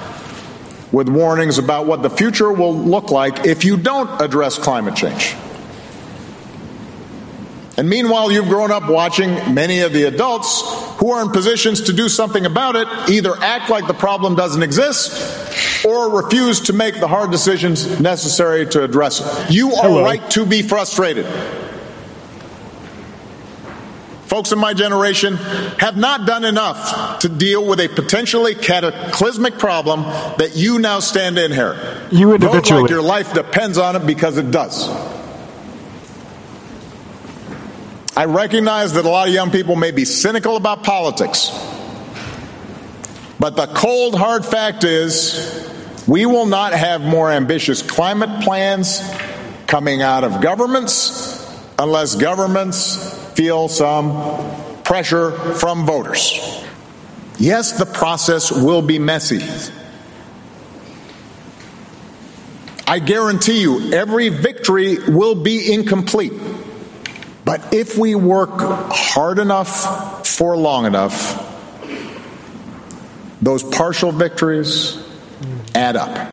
with warnings about what the future will look like if you don't address climate change. And meanwhile, you've grown up watching many of the adults who are in positions to do something about it either act like the problem doesn't exist or refuse to make the hard decisions necessary to address it. You are Hello. right to be frustrated. Folks in my generation have not done enough to deal with a potentially cataclysmic problem that you now stand to inherit. You Vote individually. like your life depends on it, because it does. I recognize that a lot of young people may be cynical about politics, but the cold, hard fact is we will not have more ambitious climate plans coming out of governments unless governments feel some pressure from voters. Yes, the process will be messy. I guarantee you every victory will be incomplete. But if we work hard enough for long enough, those partial victories add up.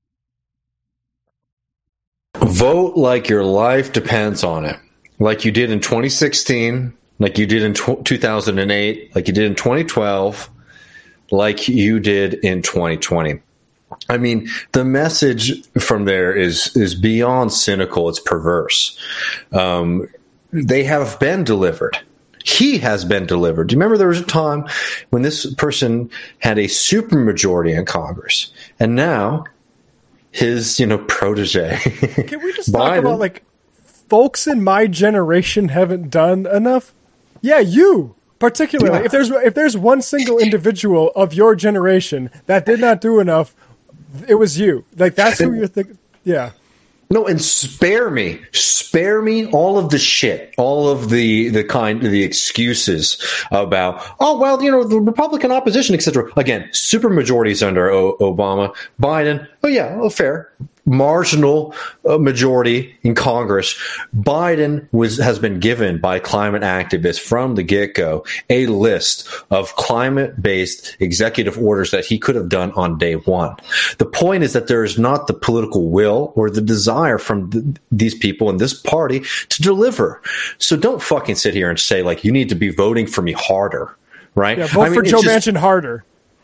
Vote like your life depends on it. Like you did in twenty sixteen, like you did in two thousand eight, like you did in twenty twelve, like you did in twenty twenty. I mean, the message from there is is beyond cynical. It's perverse. Um, they have been delivered. He has been delivered. Do you remember there was a time when this person had a supermajority in Congress, and now his, you know, protege. Can we just talk about, like, folks in my generation haven't done enough? Yeah, you particularly. Yeah. If there's if there's one single individual of your generation that did not do enough, it was you. Like, that's who you're thinking. Yeah. No, and spare me, spare me all of the shit, all of the the kind of the excuses about, oh, well, you know, the Republican opposition, et cetera. Again, super majorities under o- Obama, Biden. Oh yeah, oh fair, marginal uh, majority in Congress, Biden was has been given by climate activists from the get-go a list of climate-based executive orders that he could have done on day one. The point is that there is not the political will or the desire from th- these people in this party to deliver. So don't fucking sit here and say, like, you need to be voting for me harder, right? Yeah, vote I mean, for Joe just, Manchin harder.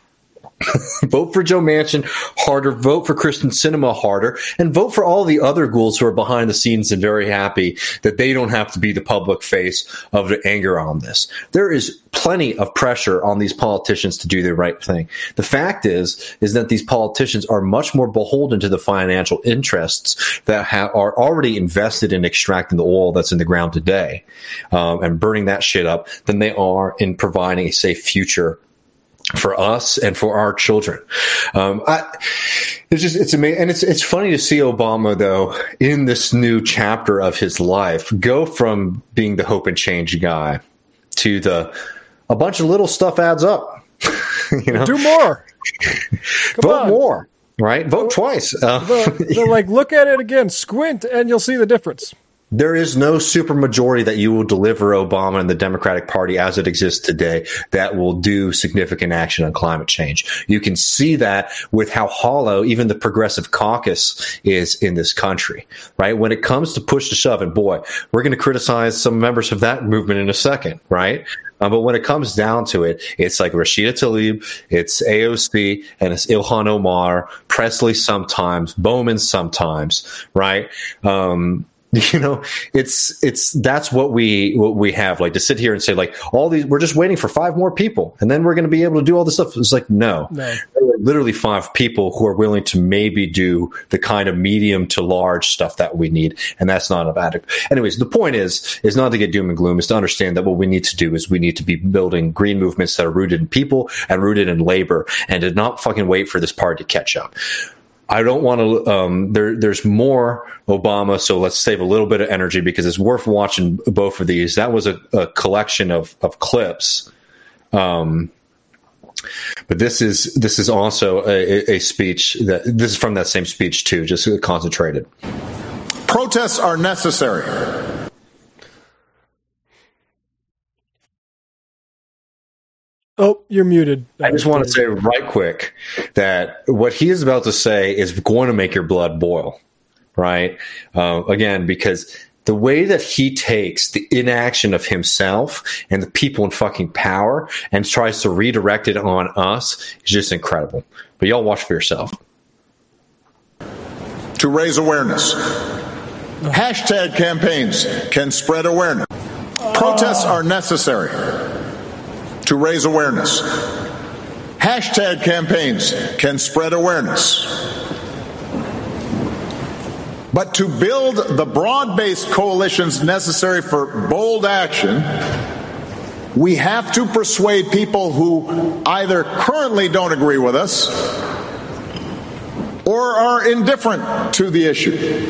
Vote for Joe Manchin harder, vote for Kristen Sinema harder, and vote for all the other ghouls who are behind the scenes and very happy that they don't have to be the public face of the anger on this. There is plenty of pressure on these politicians to do the right thing. The fact is, is that these politicians are much more beholden to the financial interests that ha- are already invested in extracting the oil that's in the ground today um, and burning that shit up than they are in providing a safe future for us and for our children. Um, I, it's just, it's amazing. And it's, it's funny to see Obama, though, in this new chapter of his life, go from being the hope and change guy to the, a bunch of little stuff adds up. You know, do more. Vote on. more, right? Vote twice. Uh, the, the, like, look at it again, squint, and you'll see the difference. There is no supermajority that you will deliver Obama and the Democratic Party as it exists today that will do significant action on climate change. You can see that with how hollow even the Progressive Caucus is in this country, right? When it comes to push to shove, and boy, we're going to criticize some members of that movement in a second, right? Um, but when it comes down to it, it's like Rashida Tlaib, it's A O C, and it's Ilhan Omar, Presley sometimes, Bowman sometimes, right? Um, You know, it's it's that's what we what we have, like, to sit here and say, like, all these, we're just waiting for five more people and then we're going to be able to do all this stuff. It's like, no, no. There are literally five people who are willing to maybe do the kind of medium to large stuff that we need. And that's not adequate. Anyways, the point is, is not to get doom and gloom, is to understand that what we need to do is we need to be building green movements that are rooted in people and rooted in labor, and to not fucking wait for this party to catch up. I don't want to, um, there, there's more Obama, so let's save a little bit of energy because it's worth watching both of these. That was a, a collection of, of clips. Um, but this is, this is also a, a speech that, this is from that same speech too, just concentrated. Protests are necessary. Oh, you're muted. I just want to say right quick that what he is about to say is going to make your blood boil, right? Uh, again, because the way that he takes the inaction of himself and the people in fucking power and tries to redirect it on us is just incredible. But y'all watch for yourself. To raise awareness. Hashtag campaigns can spread awareness. Protests are necessary to raise awareness. Hashtag campaigns can spread awareness. But to build the broad-based coalitions necessary for bold action, we have to persuade people who either currently don't agree with us or are indifferent to the issue.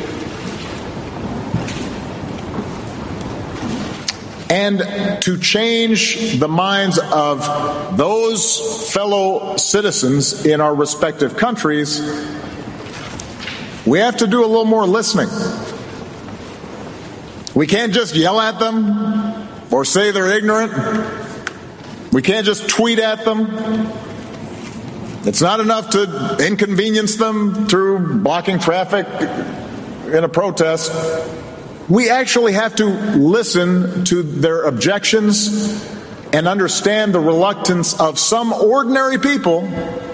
And to change the minds of those fellow citizens in our respective countries, we have to do a little more listening. We can't just yell at them or say they're ignorant. We can't just tweet at them. It's not enough to inconvenience them through blocking traffic in a protest. We actually have to listen to their objections and understand the reluctance of some ordinary people.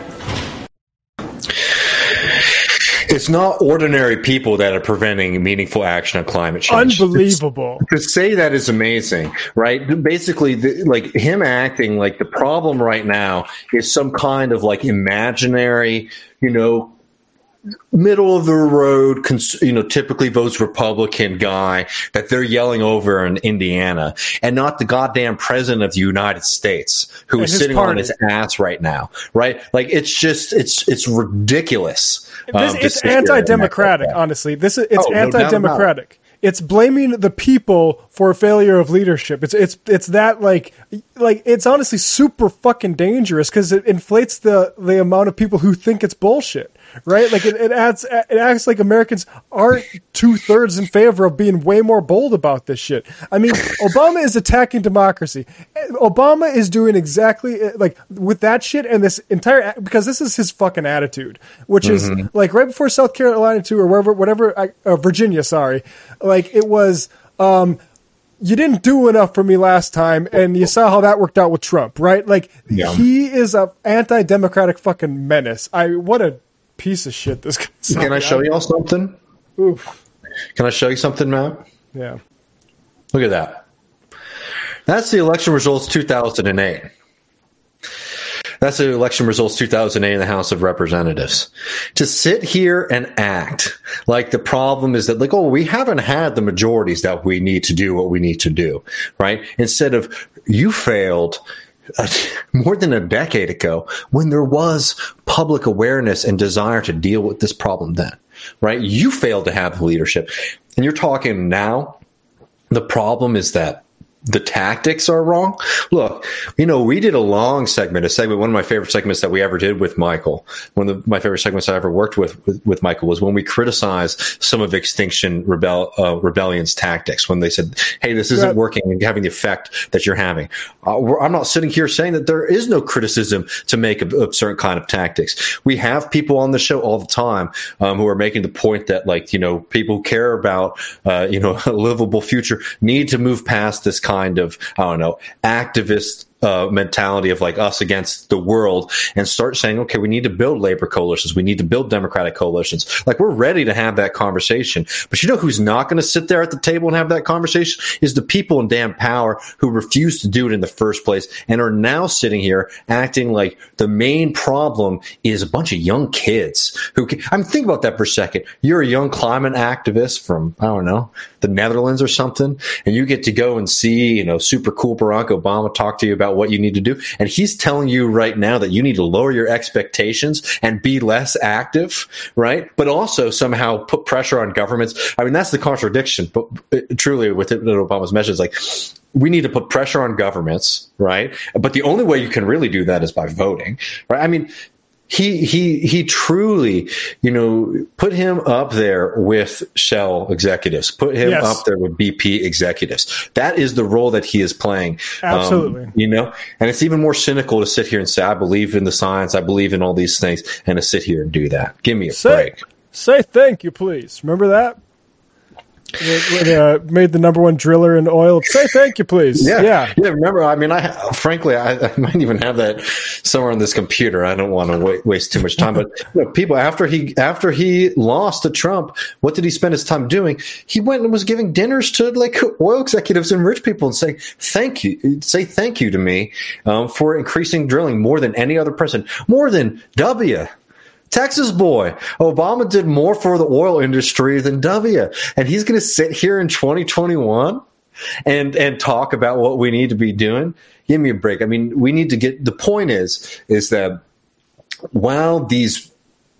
It's not ordinary people that are preventing meaningful action on climate change. Unbelievable. It's, to say that is amazing, right? Basically, the, like him acting like the problem right now is some kind of like imaginary, you know, middle of the road, you know, typically votes Republican guy that they're yelling over in Indiana, and not the goddamn president of the United States who is sitting on his ass right now, right? Like, it's just, it's, it's ridiculous. This, um, it's anti-democratic, like honestly. This is, it's oh, anti-democratic. No, it's blaming the people for a failure of leadership. It's it's it's that like like it's honestly super fucking dangerous because it inflates the the amount of people who think it's bullshit. right? Like it, it adds, it acts like Americans aren't two thirds in favor of being way more bold about this shit. I mean, Obama is attacking democracy. Obama is doing exactly like with that shit and this entire, because this is his fucking attitude, which is mm-hmm. like right before South Carolina too, or wherever, whatever, uh, Virginia, sorry. Like it was, um, you didn't do enough for me last time, and you saw how that worked out with Trump, right? Like, yeah. he is a anti-democratic fucking menace. I what a piece of shit this guy is. Can I show y'all something? Oof. Can I show you something, Matt? Yeah. Look at that. That's the election results two thousand eight. That's the election results two thousand eight in the House of Representatives. To sit here and act like the problem is that, like, oh, we haven't had the majorities that we need to do what we need to do, right? Instead of, you failed more than a decade ago when there was public awareness and desire to deal with this problem then, right? You failed to have the leadership. And you're talking now, the problem is that the tactics are wrong. Look, you know, we did a long segment, a segment, one of my favorite segments that we ever did with Michael. One of the, my favorite segments I ever worked with, with, with Michael was when we criticized some of Extinction Rebel, uh, Rebellion's tactics, when they said, hey, this isn't yeah. working and having the effect that you're having. Uh, I'm not sitting here saying that there is no criticism to make of, of certain kind of tactics. We have people on the show all the time um, who are making the point that, like, you know, people who care about, uh, you know, a livable future need to move past this kind of, I don't know, activist uh, mentality of like us against the world and start saying, okay, we need to build labor coalitions. We need to build democratic coalitions. Like, we're ready to have that conversation. But you know who's not going to sit there at the table and have that conversation is the people in damn power who refused to do it in the first place and are now sitting here acting like the main problem is a bunch of young kids who can, I mean, think about that for a second. You're a young climate activist from, I don't know, the Netherlands or something, and you get to go and see, you know, super cool Barack Obama talk to you about what you need to do. And he's telling you right now that you need to lower your expectations and be less active, right? But also somehow put pressure on governments. I mean, that's the contradiction, but truly with it, Obama's message is like, we need to put pressure on governments, right? But the only way you can really do that is by voting, right? I mean, He he he truly, you know, put him up there with Shell executives, put him yes. up there with B P executives. That is the role that he is playing. Absolutely. Um, you know, and it's even more cynical to sit here and say, I believe in the science, I believe in all these things, and to sit here and do that. Give me a say, break. Say thank you, please. Remember that? When, uh, made the number one driller in oil. Say thank you, please. Yeah, yeah. yeah remember, I mean, I frankly, I, I might even have that somewhere on this computer. I don't want to wa- waste too much time. But you know, people, after he after he lost to Trump, what did he spend his time doing? He went and was giving dinners to like oil executives and rich people and saying thank you, say thank you to me um, for increasing drilling more than any other president, more than W. Texas boy. Obama did more for the oil industry than W. And he's going to sit here in twenty twenty-one and, and talk about what we need to be doing. Give me a break. I mean, we need to get, the point is, is that while these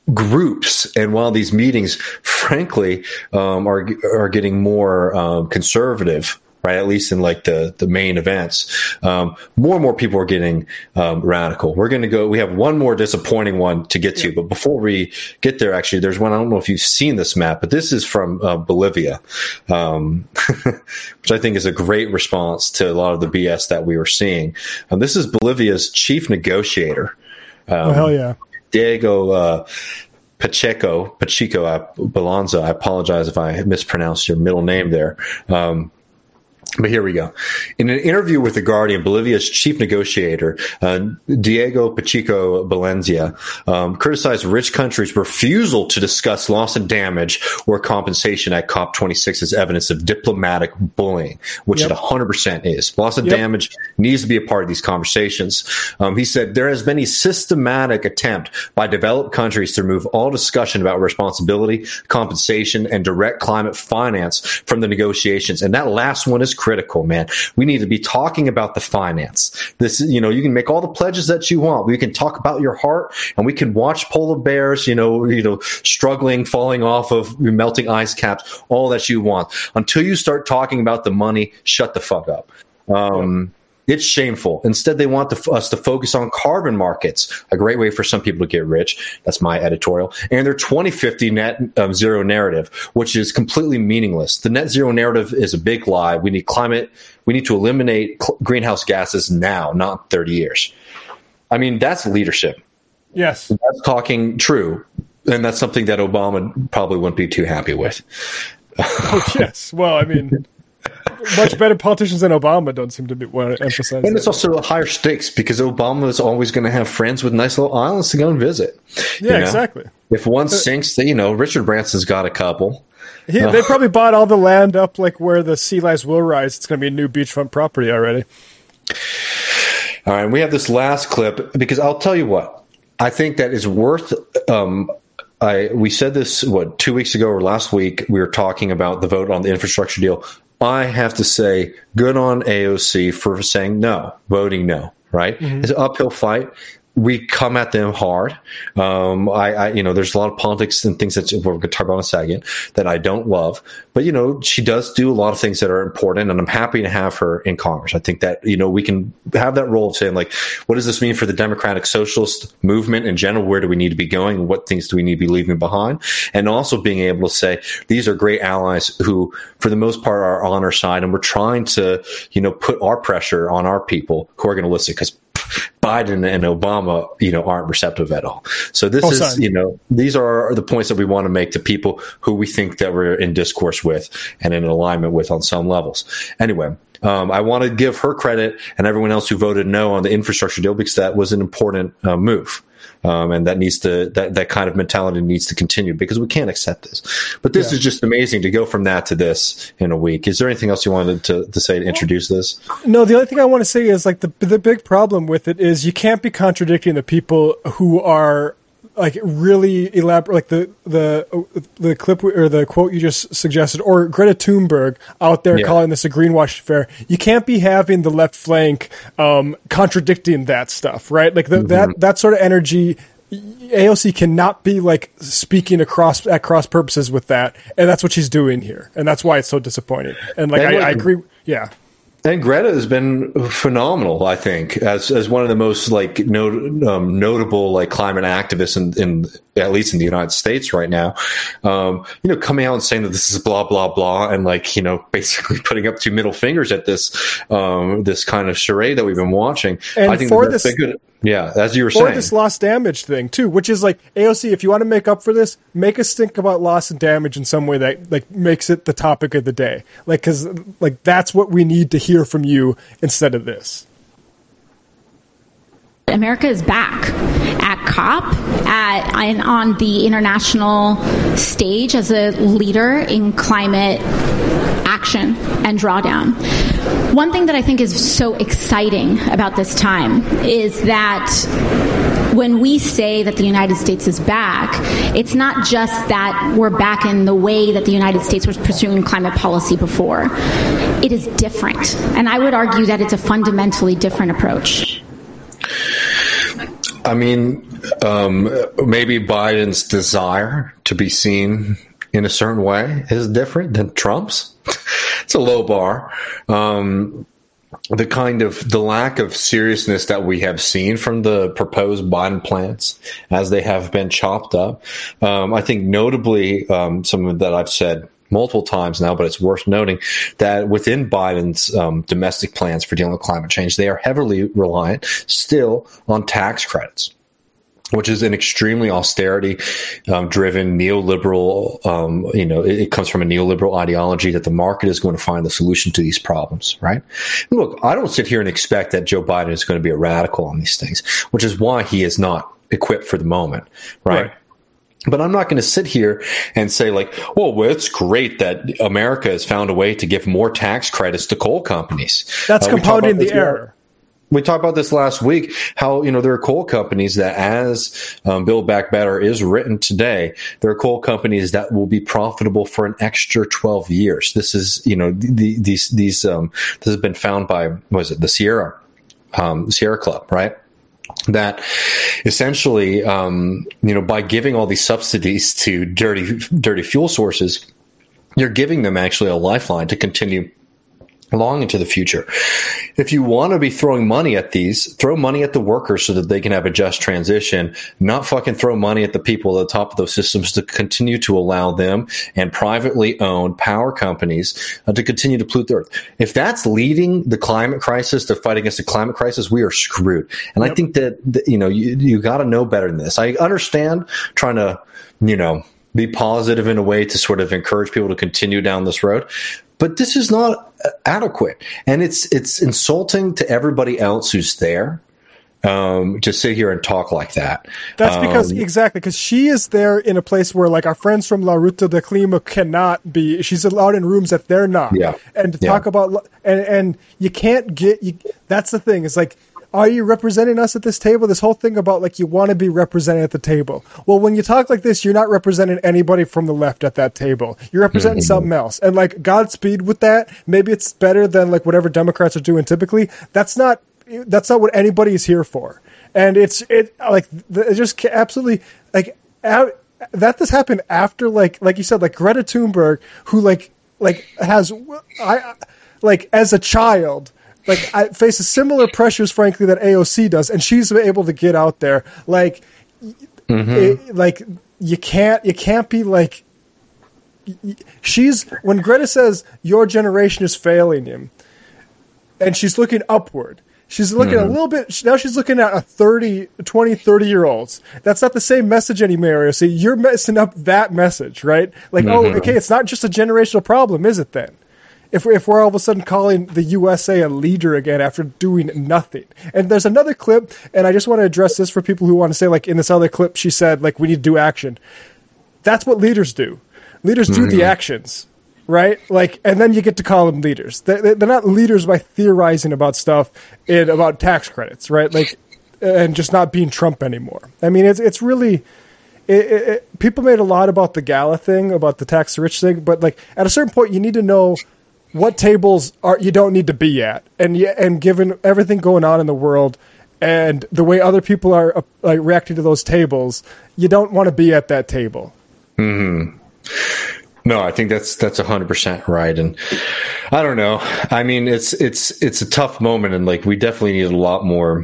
groups and while these meetings, frankly, um, are, are getting more um, conservative, right? At least in like the, the main events, um, more and more people are getting um, radical. We're going to go, we have one more disappointing one to get to, but before we get there, actually, there's one, I don't know if you've seen this map, but this is from uh, Bolivia, um, which I think is a great response to a lot of the B S that we were seeing. Um, this is Bolivia's chief negotiator. Um, oh, hell yeah. Diego, uh, Pacheco, Pacheco uh, Balanza. I apologize if I mispronounced your middle name there. Um, But here we go. In an interview with The Guardian, Bolivia's chief negotiator, uh, Diego Pacheco Valencia, um, criticized rich countries' refusal to discuss loss and damage or compensation at COP twenty-six as evidence of diplomatic bullying, which yep. it one hundred percent is. Loss and yep. damage needs to be a part of these conversations. Um, he said, there has been a systematic attempt by developed countries to remove all discussion about responsibility, compensation, and direct climate finance from the negotiations. And that last one is critical, man. We need to be talking about the finance. This, you know, you can make all the pledges that you want. We can talk about your heart, and we can watch polar bears, you know, you know, struggling, falling off of melting ice caps, all that you want. Until you start talking about the money, shut the fuck up. Um, It's shameful. Instead, they want the, us to focus on carbon markets, a great way for some people to get rich. That's my editorial. And their twenty fifty net um, zero narrative, which is completely meaningless. The net zero narrative is a big lie. We need climate. We need to eliminate cl- greenhouse gases now, not thirty years. I mean, that's leadership. Yes. That's talking true. And that's something that Obama probably wouldn't be too happy with. Oh, yes. Well, I mean, much better politicians than Obama don't seem to be, want to emphasize And that. it's also a higher stakes because Obama is always going to have friends with nice little islands to go and visit. Yeah, you know? exactly. If one sinks, you know, Richard Branson's got a couple. He, they probably bought all the land up like where the sea lice will rise. It's going to be a new beachfront property already. All right, we have this last clip because I'll tell you what, I think that is worth um, I we said this, what, two weeks ago or last week, we were talking about the vote on the infrastructure deal. I have to say, good on A O C for saying no, voting no, right? Mm-hmm. It's an uphill fight. We come at them hard. Um, I, I, you know, there's a lot of politics and things that we're going to talk about in a second that I don't love. But, you know, she does do a lot of things that are important, and I'm happy to have her in Congress. I think that, you know, we can have that role of saying, like, what does this mean for the democratic socialist movement in general? Where do we need to be going? What things do we need to be leaving behind? And also being able to say, these are great allies who, for the most part, are on our side, and we're trying to, you know, put our pressure on our people who are going to listen, because Biden and Obama, you know, aren't receptive at all. So this oh, is, sorry. you know, these are the points that we want to make to people who we think that we're in discourse with and in alignment with on some levels. Anyway, um, I want to give her credit and everyone else who voted no on the infrastructure deal, because that was an important uh, move. Um, and that needs to, that, that kind of mentality needs to continue, because we can't accept this. But this yeah. is just amazing to go from that to this in a week. Is there anything else you wanted to, to say to introduce this? No, the only thing I want to say is, like, the the big problem with it is you can't be contradicting the people who are, like, really elaborate, like the the the clip or the quote you just suggested, or Greta Thunberg out there yeah. calling this a greenwash affair. You can't be having the left flank um, contradicting that stuff, right? Like the, mm-hmm. that that sort of energy. A O C cannot be, like, speaking across at cross purposes with that, and that's what she's doing here, and that's why it's so disappointing. And like, and I, like I agree, yeah. And Greta has been phenomenal, I think, as as one of the most, like, not, um, notable, like, climate activists in, in at least in the United States right now. Um, you know, coming out and saying that this is blah blah blah, and, like, you know, basically putting up two middle fingers at this um, this kind of charade that we've been watching. And I think for that's this, good. Yeah, as you were or saying, this loss damage thing too, which is like, A O C, if you want to make up for this, make us think about loss and damage in some way that, like, makes it the topic of the day. Like, because, like, that's what we need to hear from you instead of this. America is back at COP, at and on the international stage as a leader in climate action and drawdown. One thing that I think is so exciting about this time is that when we say that the United States is back, it's not just that we're back in the way that the United States was pursuing climate policy before. It is different. And I would argue that it's a fundamentally different approach. I mean, um, maybe Biden's desire to be seen in a certain way is different than Trump's. It's a low bar. Um, the kind of the lack of seriousness that we have seen from the proposed Biden plans as they have been chopped up. Um, I think notably, um, something that I've said multiple times now, but it's worth noting that within Biden's um, domestic plans for dealing with climate change, they are heavily reliant still on tax credits, which is an extremely austerity-driven um, neoliberal, um, you know, it, it comes from a neoliberal ideology that the market is going to find the solution to these problems, right? And look, I don't sit here and expect that Joe Biden is going to be a radical on these things, which is why he is not equipped for the moment, right? right. But I'm not going to sit here and say, like, well, well, it's great that America has found a way to give more tax credits to coal companies. That's uh, compounding the error. We talked about this last week, how, you know, there are coal companies that, as um, Build Back Better is written today, there are coal companies that will be profitable for an extra twelve years. This is, you know, the, these, these, um, this has been found by, what is it, the Sierra, um, Sierra Club, right? That essentially, um, you know, by giving all these subsidies to dirty, dirty fuel sources, you're giving them actually a lifeline to continue long into the future. if you want to be throwing money at these, throw money at the workers so that they can have a just transition, not fucking throw money at the people at the top of those systems to continue to allow them and privately owned power companies uh, to continue to pollute the earth. If that's leading the climate crisis, the fight against the climate crisis, we are screwed. And yep. I think that, that, you know, you, you got to know better than this. I understand trying to, you know, be positive in a way to sort of encourage people to continue down this road. But this is not adequate, and it's it's insulting to everybody else who's there um, to sit here and talk like that. That's because, um, exactly, because she is there in a place where, like, our friends from La Ruta de Clima cannot be. She's allowed in rooms that they're not. Yeah. And to yeah. talk about, and, and you can't get, you, that's the thing. It's like, are you representing us at this table? This whole thing about, like, you want to be represented at the table. Well, when you talk like this, you're not representing anybody from the left at that table. You're representing mm-hmm. something else. And, like, Godspeed with that. Maybe it's better than, like, whatever Democrats are doing typically. That's not, that's not what anybody is here for. And it's, it, like, it just absolutely, like, out, that this happened after, like, like you said, like, Greta Thunberg, who, like, like, has, I, like, as a child, like, I faces similar pressures, frankly, that A O C does, and she's able to get out there. Like, mm-hmm. it, like you can't, you can't be like. She's when Greta says your generation is failing him, and she's looking upward. She's looking mm-hmm. a little bit. Now she's looking at a thirty, twenty, thirty year olds. That's not the same message anymore. A O C, you're messing up that message, right? Like, mm-hmm. oh, okay, it's not just a generational problem, is it then? If we're, if we're all of a sudden calling the U S A a leader again after doing nothing. And there's another clip, and I just want to address this for people who want to say, like, in this other clip, she said, like, we need to do action. That's what leaders do. Leaders do mm-hmm. the actions, right? Like, and then you get to call them leaders. They're, they're not leaders by theorizing about stuff and about tax credits, right? Like, and just not being Trump anymore. I mean, it's it's really... It, it, it, people made a lot about the Gala thing, about the tax rich thing, but, like, at a certain point, you need to know what tables are you don't need to be at, and and given everything going on in the world and the way other people are uh, like reacting to those tables, you don't want to be at that table. Hmm. No, I think that's that's a hundred percent right, and I don't know. I mean, it's it's it's a tough moment, and like we definitely need a lot more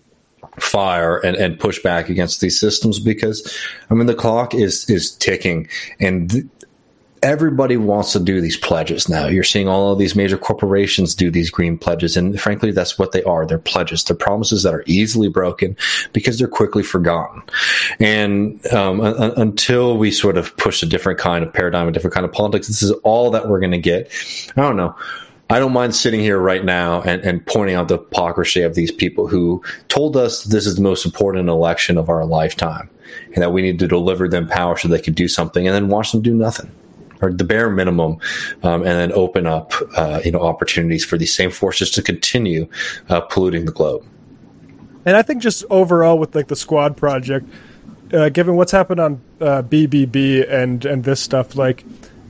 fire and, and push back against these systems because I mean the clock is is ticking, and th- everybody wants to do these pledges now. You're seeing all of these major corporations do these green pledges, and frankly, that's what they are. They're pledges. They're promises that are easily broken because they're quickly forgotten. And um, un- until we sort of push a different kind of paradigm, a different kind of politics, this is all that we're going to get. I don't know. I don't mind sitting here right now and, and pointing out the hypocrisy of these people who told us this is the most important election of our lifetime and that we need to deliver them power so they could do something, and then watch them do nothing. Or the bare minimum, um, and then open up, uh, you know, opportunities for these same forces to continue uh, polluting the globe. And I think just overall with like the Squad project, uh, given what's happened on uh, B B B and and this stuff, like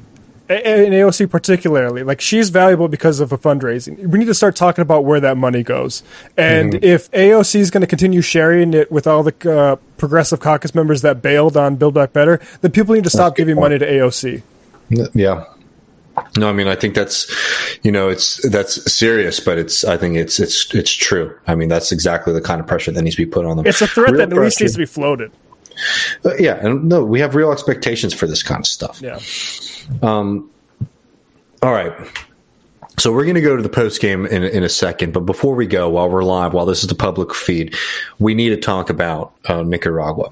in A O C particularly, like she's valuable because of a fundraising. We need to start talking about where that money goes. And mm-hmm. if A O C is going to continue sharing it with all the uh, progressive caucus members that bailed on Build Back Better, then people need to stop giving point. money to A O C. Yeah. No, I mean, I think that's, you know, it's, that's serious, but it's, I think it's, it's, it's true. I mean, that's exactly the kind of pressure that needs to be put on them. It's a threat real that at least needs to be floated. Uh, yeah. And no, we have real expectations for this kind of stuff. Yeah. Um, all right. So we're going to go to the post game in, in a second, but before we go, while we're live, while this is the public feed, we need to talk about uh, Nicaragua.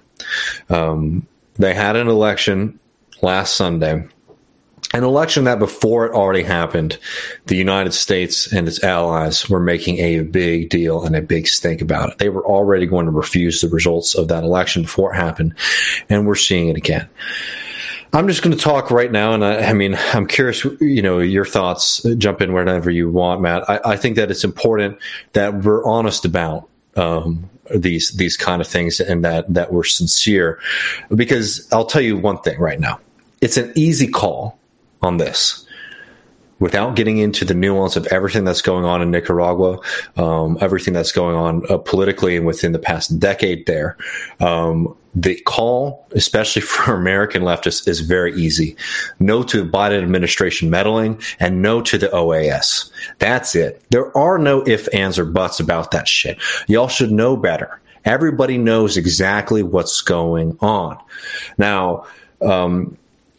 Um, they had an election last Sunday. An election that before it already happened, the United States and its allies were making a big deal and a big stink about it. They were already going to refuse the results of that election before it happened, and we're seeing it again. I'm just going to talk right now, and I, I mean, I'm curious, you know, your thoughts. Jump in whenever you want, Matt. I, I think that it's important that we're honest about um, these these kind of things, and that that we're sincere, because I'll tell you one thing right now: it's an easy call on this. without getting into the nuance of everything that's going on in Nicaragua, um, everything that's going on uh, politically and within the past decade there, um, the call, especially for American leftists, is very easy. No to the Biden administration meddling and no to the O A S. That's it. There are no ifs, ands, or buts about that shit. Y'all should know better. Everybody knows exactly what's going on. Now, um,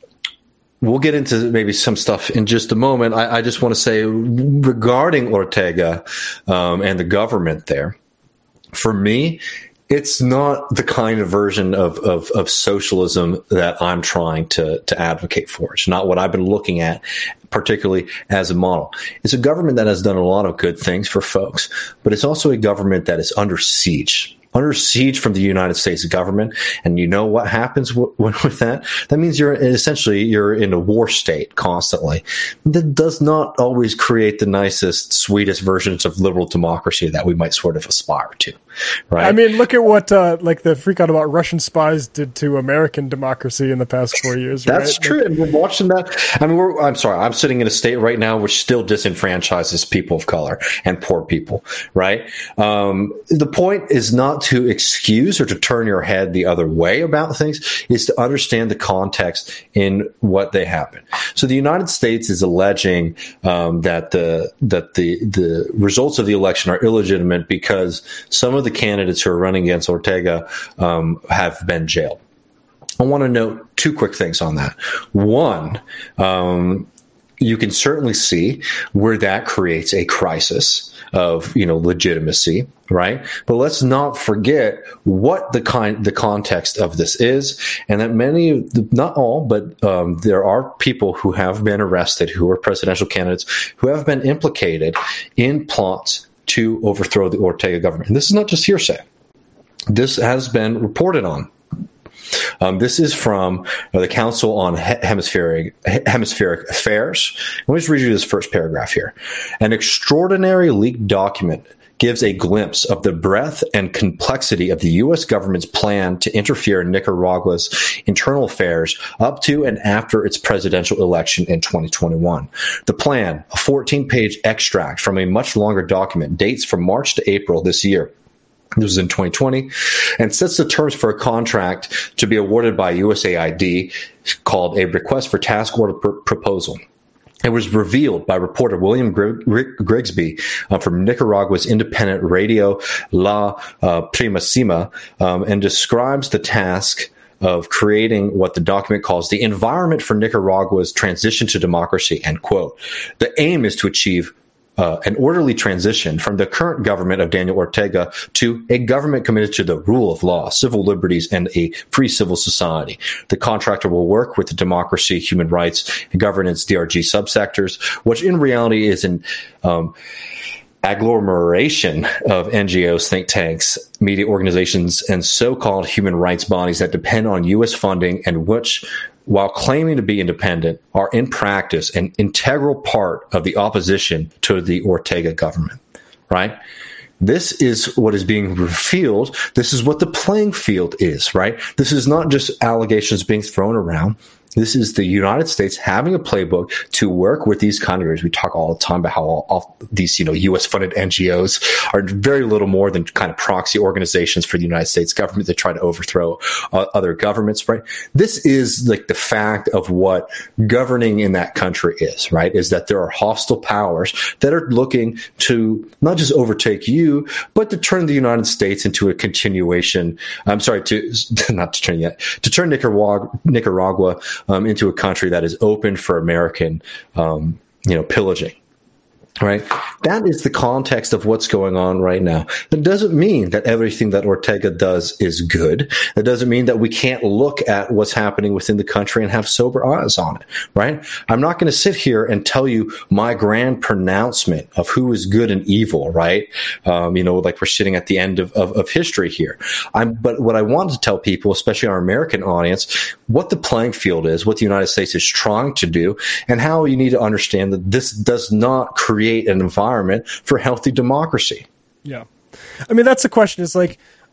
we'll get into maybe some stuff in just a moment. I, I just want to say regarding Ortega um, and the government there, for me, it's not the kind of version of, of, of socialism that I'm trying to, to advocate for. It's not what I've been looking at, particularly as a model. It's a government that has done a lot of good things for folks, but it's also a government that is under siege. Under siege from the United States government. And you know what happens w- with that? That means you're essentially, you're in a war state constantly. That does not always create the nicest, sweetest versions of liberal democracy that we might sort of aspire to, right? I mean, look at what, uh, like the freak out about Russian spies did to American democracy in the past four years, That's right? true. Like, and we're watching that. I mean, we're, I'm sorry. I'm sitting in a state right now which still disenfranchises people of color and poor people, right? Um, the point is not to excuse or to turn your head the other way about things, is to understand the context in what they happen. So the United States is alleging um, that the that the the results of the election are illegitimate because some of the candidates who are running against Ortega um, have been jailed. I want to note two quick things on that. One, um, you can certainly see where that creates a crisis of, you know, legitimacy, right? But let's not forget what the kind, the context of this is, and that many of the, not all, but um, there are people who have been arrested, who are presidential candidates, who have been implicated in plots to overthrow the Ortega government. And this is not just hearsay. This has been reported on. Um, this is from uh, the Council on Hemispheric, Hemispheric Affairs. Let me just read you this first paragraph here. An extraordinary leaked document gives a glimpse of the breadth and complexity of the U S government's plan to interfere in Nicaragua's internal affairs up to and after its presidential election in twenty twenty-one. The plan, a fourteen-page extract from a much longer document, dates from March to April this year. This was in twenty twenty, and sets the terms for a contract to be awarded by U S A I D called a Request for Task Order pr- Proposal. It was revealed by reporter William Grig- Grigsby uh, from Nicaragua's independent radio La uh, Primacima, um, and describes the task of creating what the document calls the environment for Nicaragua's transition to democracy, end quote. The aim is to achieve Uh, an orderly transition from the current government of Daniel Ortega to a government committed to the rule of law, civil liberties, and a free civil society. The contractor will work with the democracy, human rights, and governance D R G subsectors, which in reality is an um, agglomeration of N G Os, think tanks, media organizations, and so-called human rights bodies that depend on U S funding and which, while claiming to be independent, are in practice an integral part of the opposition to the Ortega government, right? This is what is being revealed. This is what the playing field is, right? This is not just allegations being thrown around. This is the United States having a playbook to work with these countries. We talk all the time about how all, all these, you know, U S-funded N G Os are very little more than kind of proxy organizations for the United States government that try to overthrow uh, other governments, right? This is like the fact of what governing in that country is, right? Is that there are hostile powers that are looking to not just overtake you, but to turn the United States into a continuation. I'm sorry, to not to turn yet, to turn Nicaragua, Nicaragua Um, into a country that is open for American, um, you know, pillaging. Right? That is the context of what's going on right now. That doesn't mean that everything that Ortega does is good. That doesn't mean that we can't look at what's happening within the country and have sober eyes on it, right? I'm not going to sit here and tell you my grand pronouncement of who is good and evil, right? Um, you know, like we're sitting at the end of, of, of history here. I'm, but what I want to tell people, especially our American audience, what the playing field is, what the United States is trying to do, and how you need to understand that this does not create an environment for healthy democracy. Yeah. I mean, that's the question. Is like,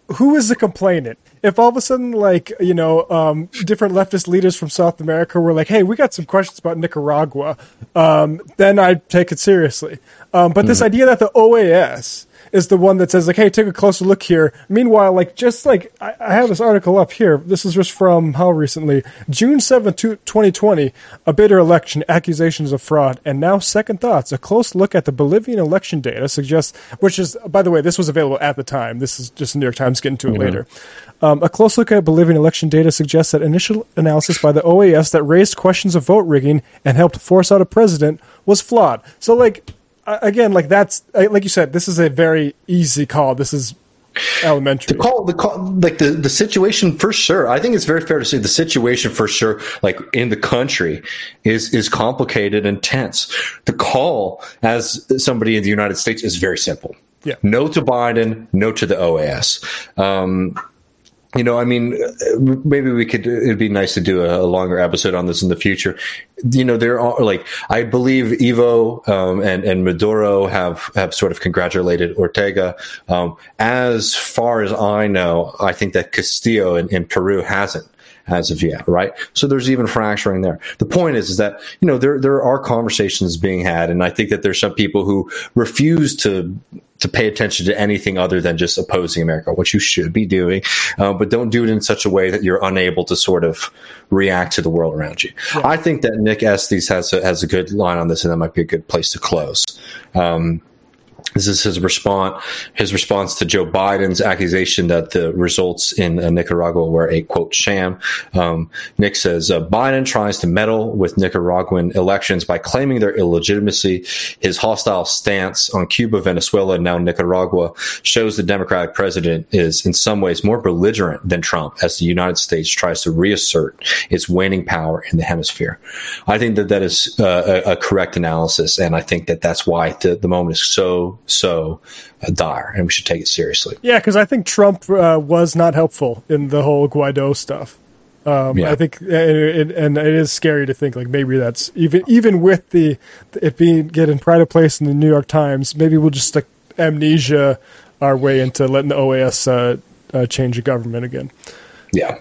who is the complainant? If all of a sudden, like, you know, um, different leftist leaders from South America were like, hey, we got some questions about Nicaragua, um, then I'd take it seriously. Um, but mm-hmm. this idea that the O A S is the one that says, like, hey, take a closer look here. Meanwhile, like, just like, I, I have this article up here. This is just from how recently? June seventh, twenty twenty, a bitter election, accusations of fraud, and now second thoughts. A close look at the Bolivian election data suggests, which is, by the way, this was available at the time. This is just the New York Times getting to it mm-hmm. later. Um, a close look at Bolivian election data suggests that initial analysis by the O A S that raised questions of vote rigging and helped force out a president was flawed. So, like, again, like that's like you said, this is a very easy call. This is elementary. The call, the call, like the, the situation for sure. I think it's very fair to say the situation for sure, like in the country, is is complicated and tense. The call, as somebody in the United States, is very simple. Yeah. No to Biden, no to the O A S. Um, You know, I mean, maybe we could, it'd be nice to do a, a longer episode on this in the future. You know, there are like, I believe Evo um, and, and Maduro have, have sort of congratulated Ortega. Um, as far as I know, I think that Castillo in, in Peru hasn't as of yet, right? So there's even fracturing there. The point is, is that, you know, there, there are conversations being had, and I think that there's some people who refuse to to pay attention to anything other than just opposing America, which you should be doing, uh, but don't do it in such a way that you're unable to sort of react to the world around you. Yeah. I think that Nick Estes has a, has a good line on this, and that might be a good place to close. Um, This is his response, his response to Joe Biden's accusation that the results in uh, Nicaragua were a, quote, sham. Um, Nick says, uh, Biden tries to meddle with Nicaraguan elections by claiming their illegitimacy. His hostile stance on Cuba, Venezuela, and now Nicaragua shows the Democratic president is in some ways more belligerent than Trump as the United States tries to reassert its waning power in the hemisphere. I think that that is uh, a, a correct analysis, and I think that that's why the, the moment is so so uh, dire, and we should take it seriously. Yeah, because I think Trump uh, was not helpful in the whole Guaido stuff. Um, yeah. I think, it, it, and it is scary to think like maybe that's even even with the it being getting pride of place in the New York Times. Maybe we'll just like amnesia our way into letting the O A S uh, uh, change the government again. Yeah.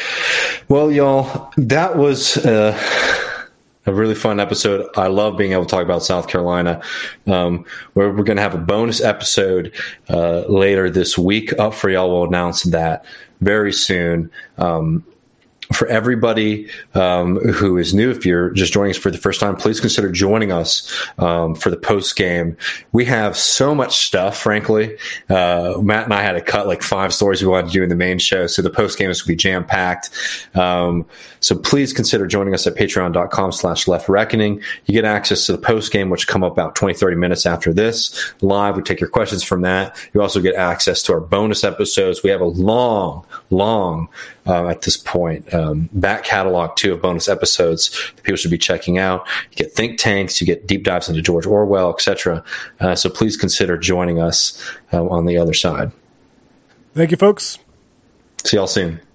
Well, y'all, that was. Uh, A really fun episode. I love being able to talk about South Carolina. Um, we're we're going to have a bonus episode uh, later this week up for y'all. We'll announce that very soon. Um, for everybody um, who is new, if you're just joining us for the first time, please consider joining us um, for the post game. We have so much stuff, frankly. Uh, Matt and I had to cut like five stories we wanted to do in the main show, so the post game is going to be jam packed. Um, so please consider joining us at patreon.com slash left reckoning. You get access to the post game, which come up about twenty, thirty minutes after this live. We take your questions from that. You also get access to our bonus episodes. We have a long, long, uh, at this point, Um, back catalog too of bonus episodes that people should be checking out. You get think tanks, you get deep dives into George Orwell, et cetera. Uh, so please consider joining us uh, on the other side. Thank you, folks. See y'all soon.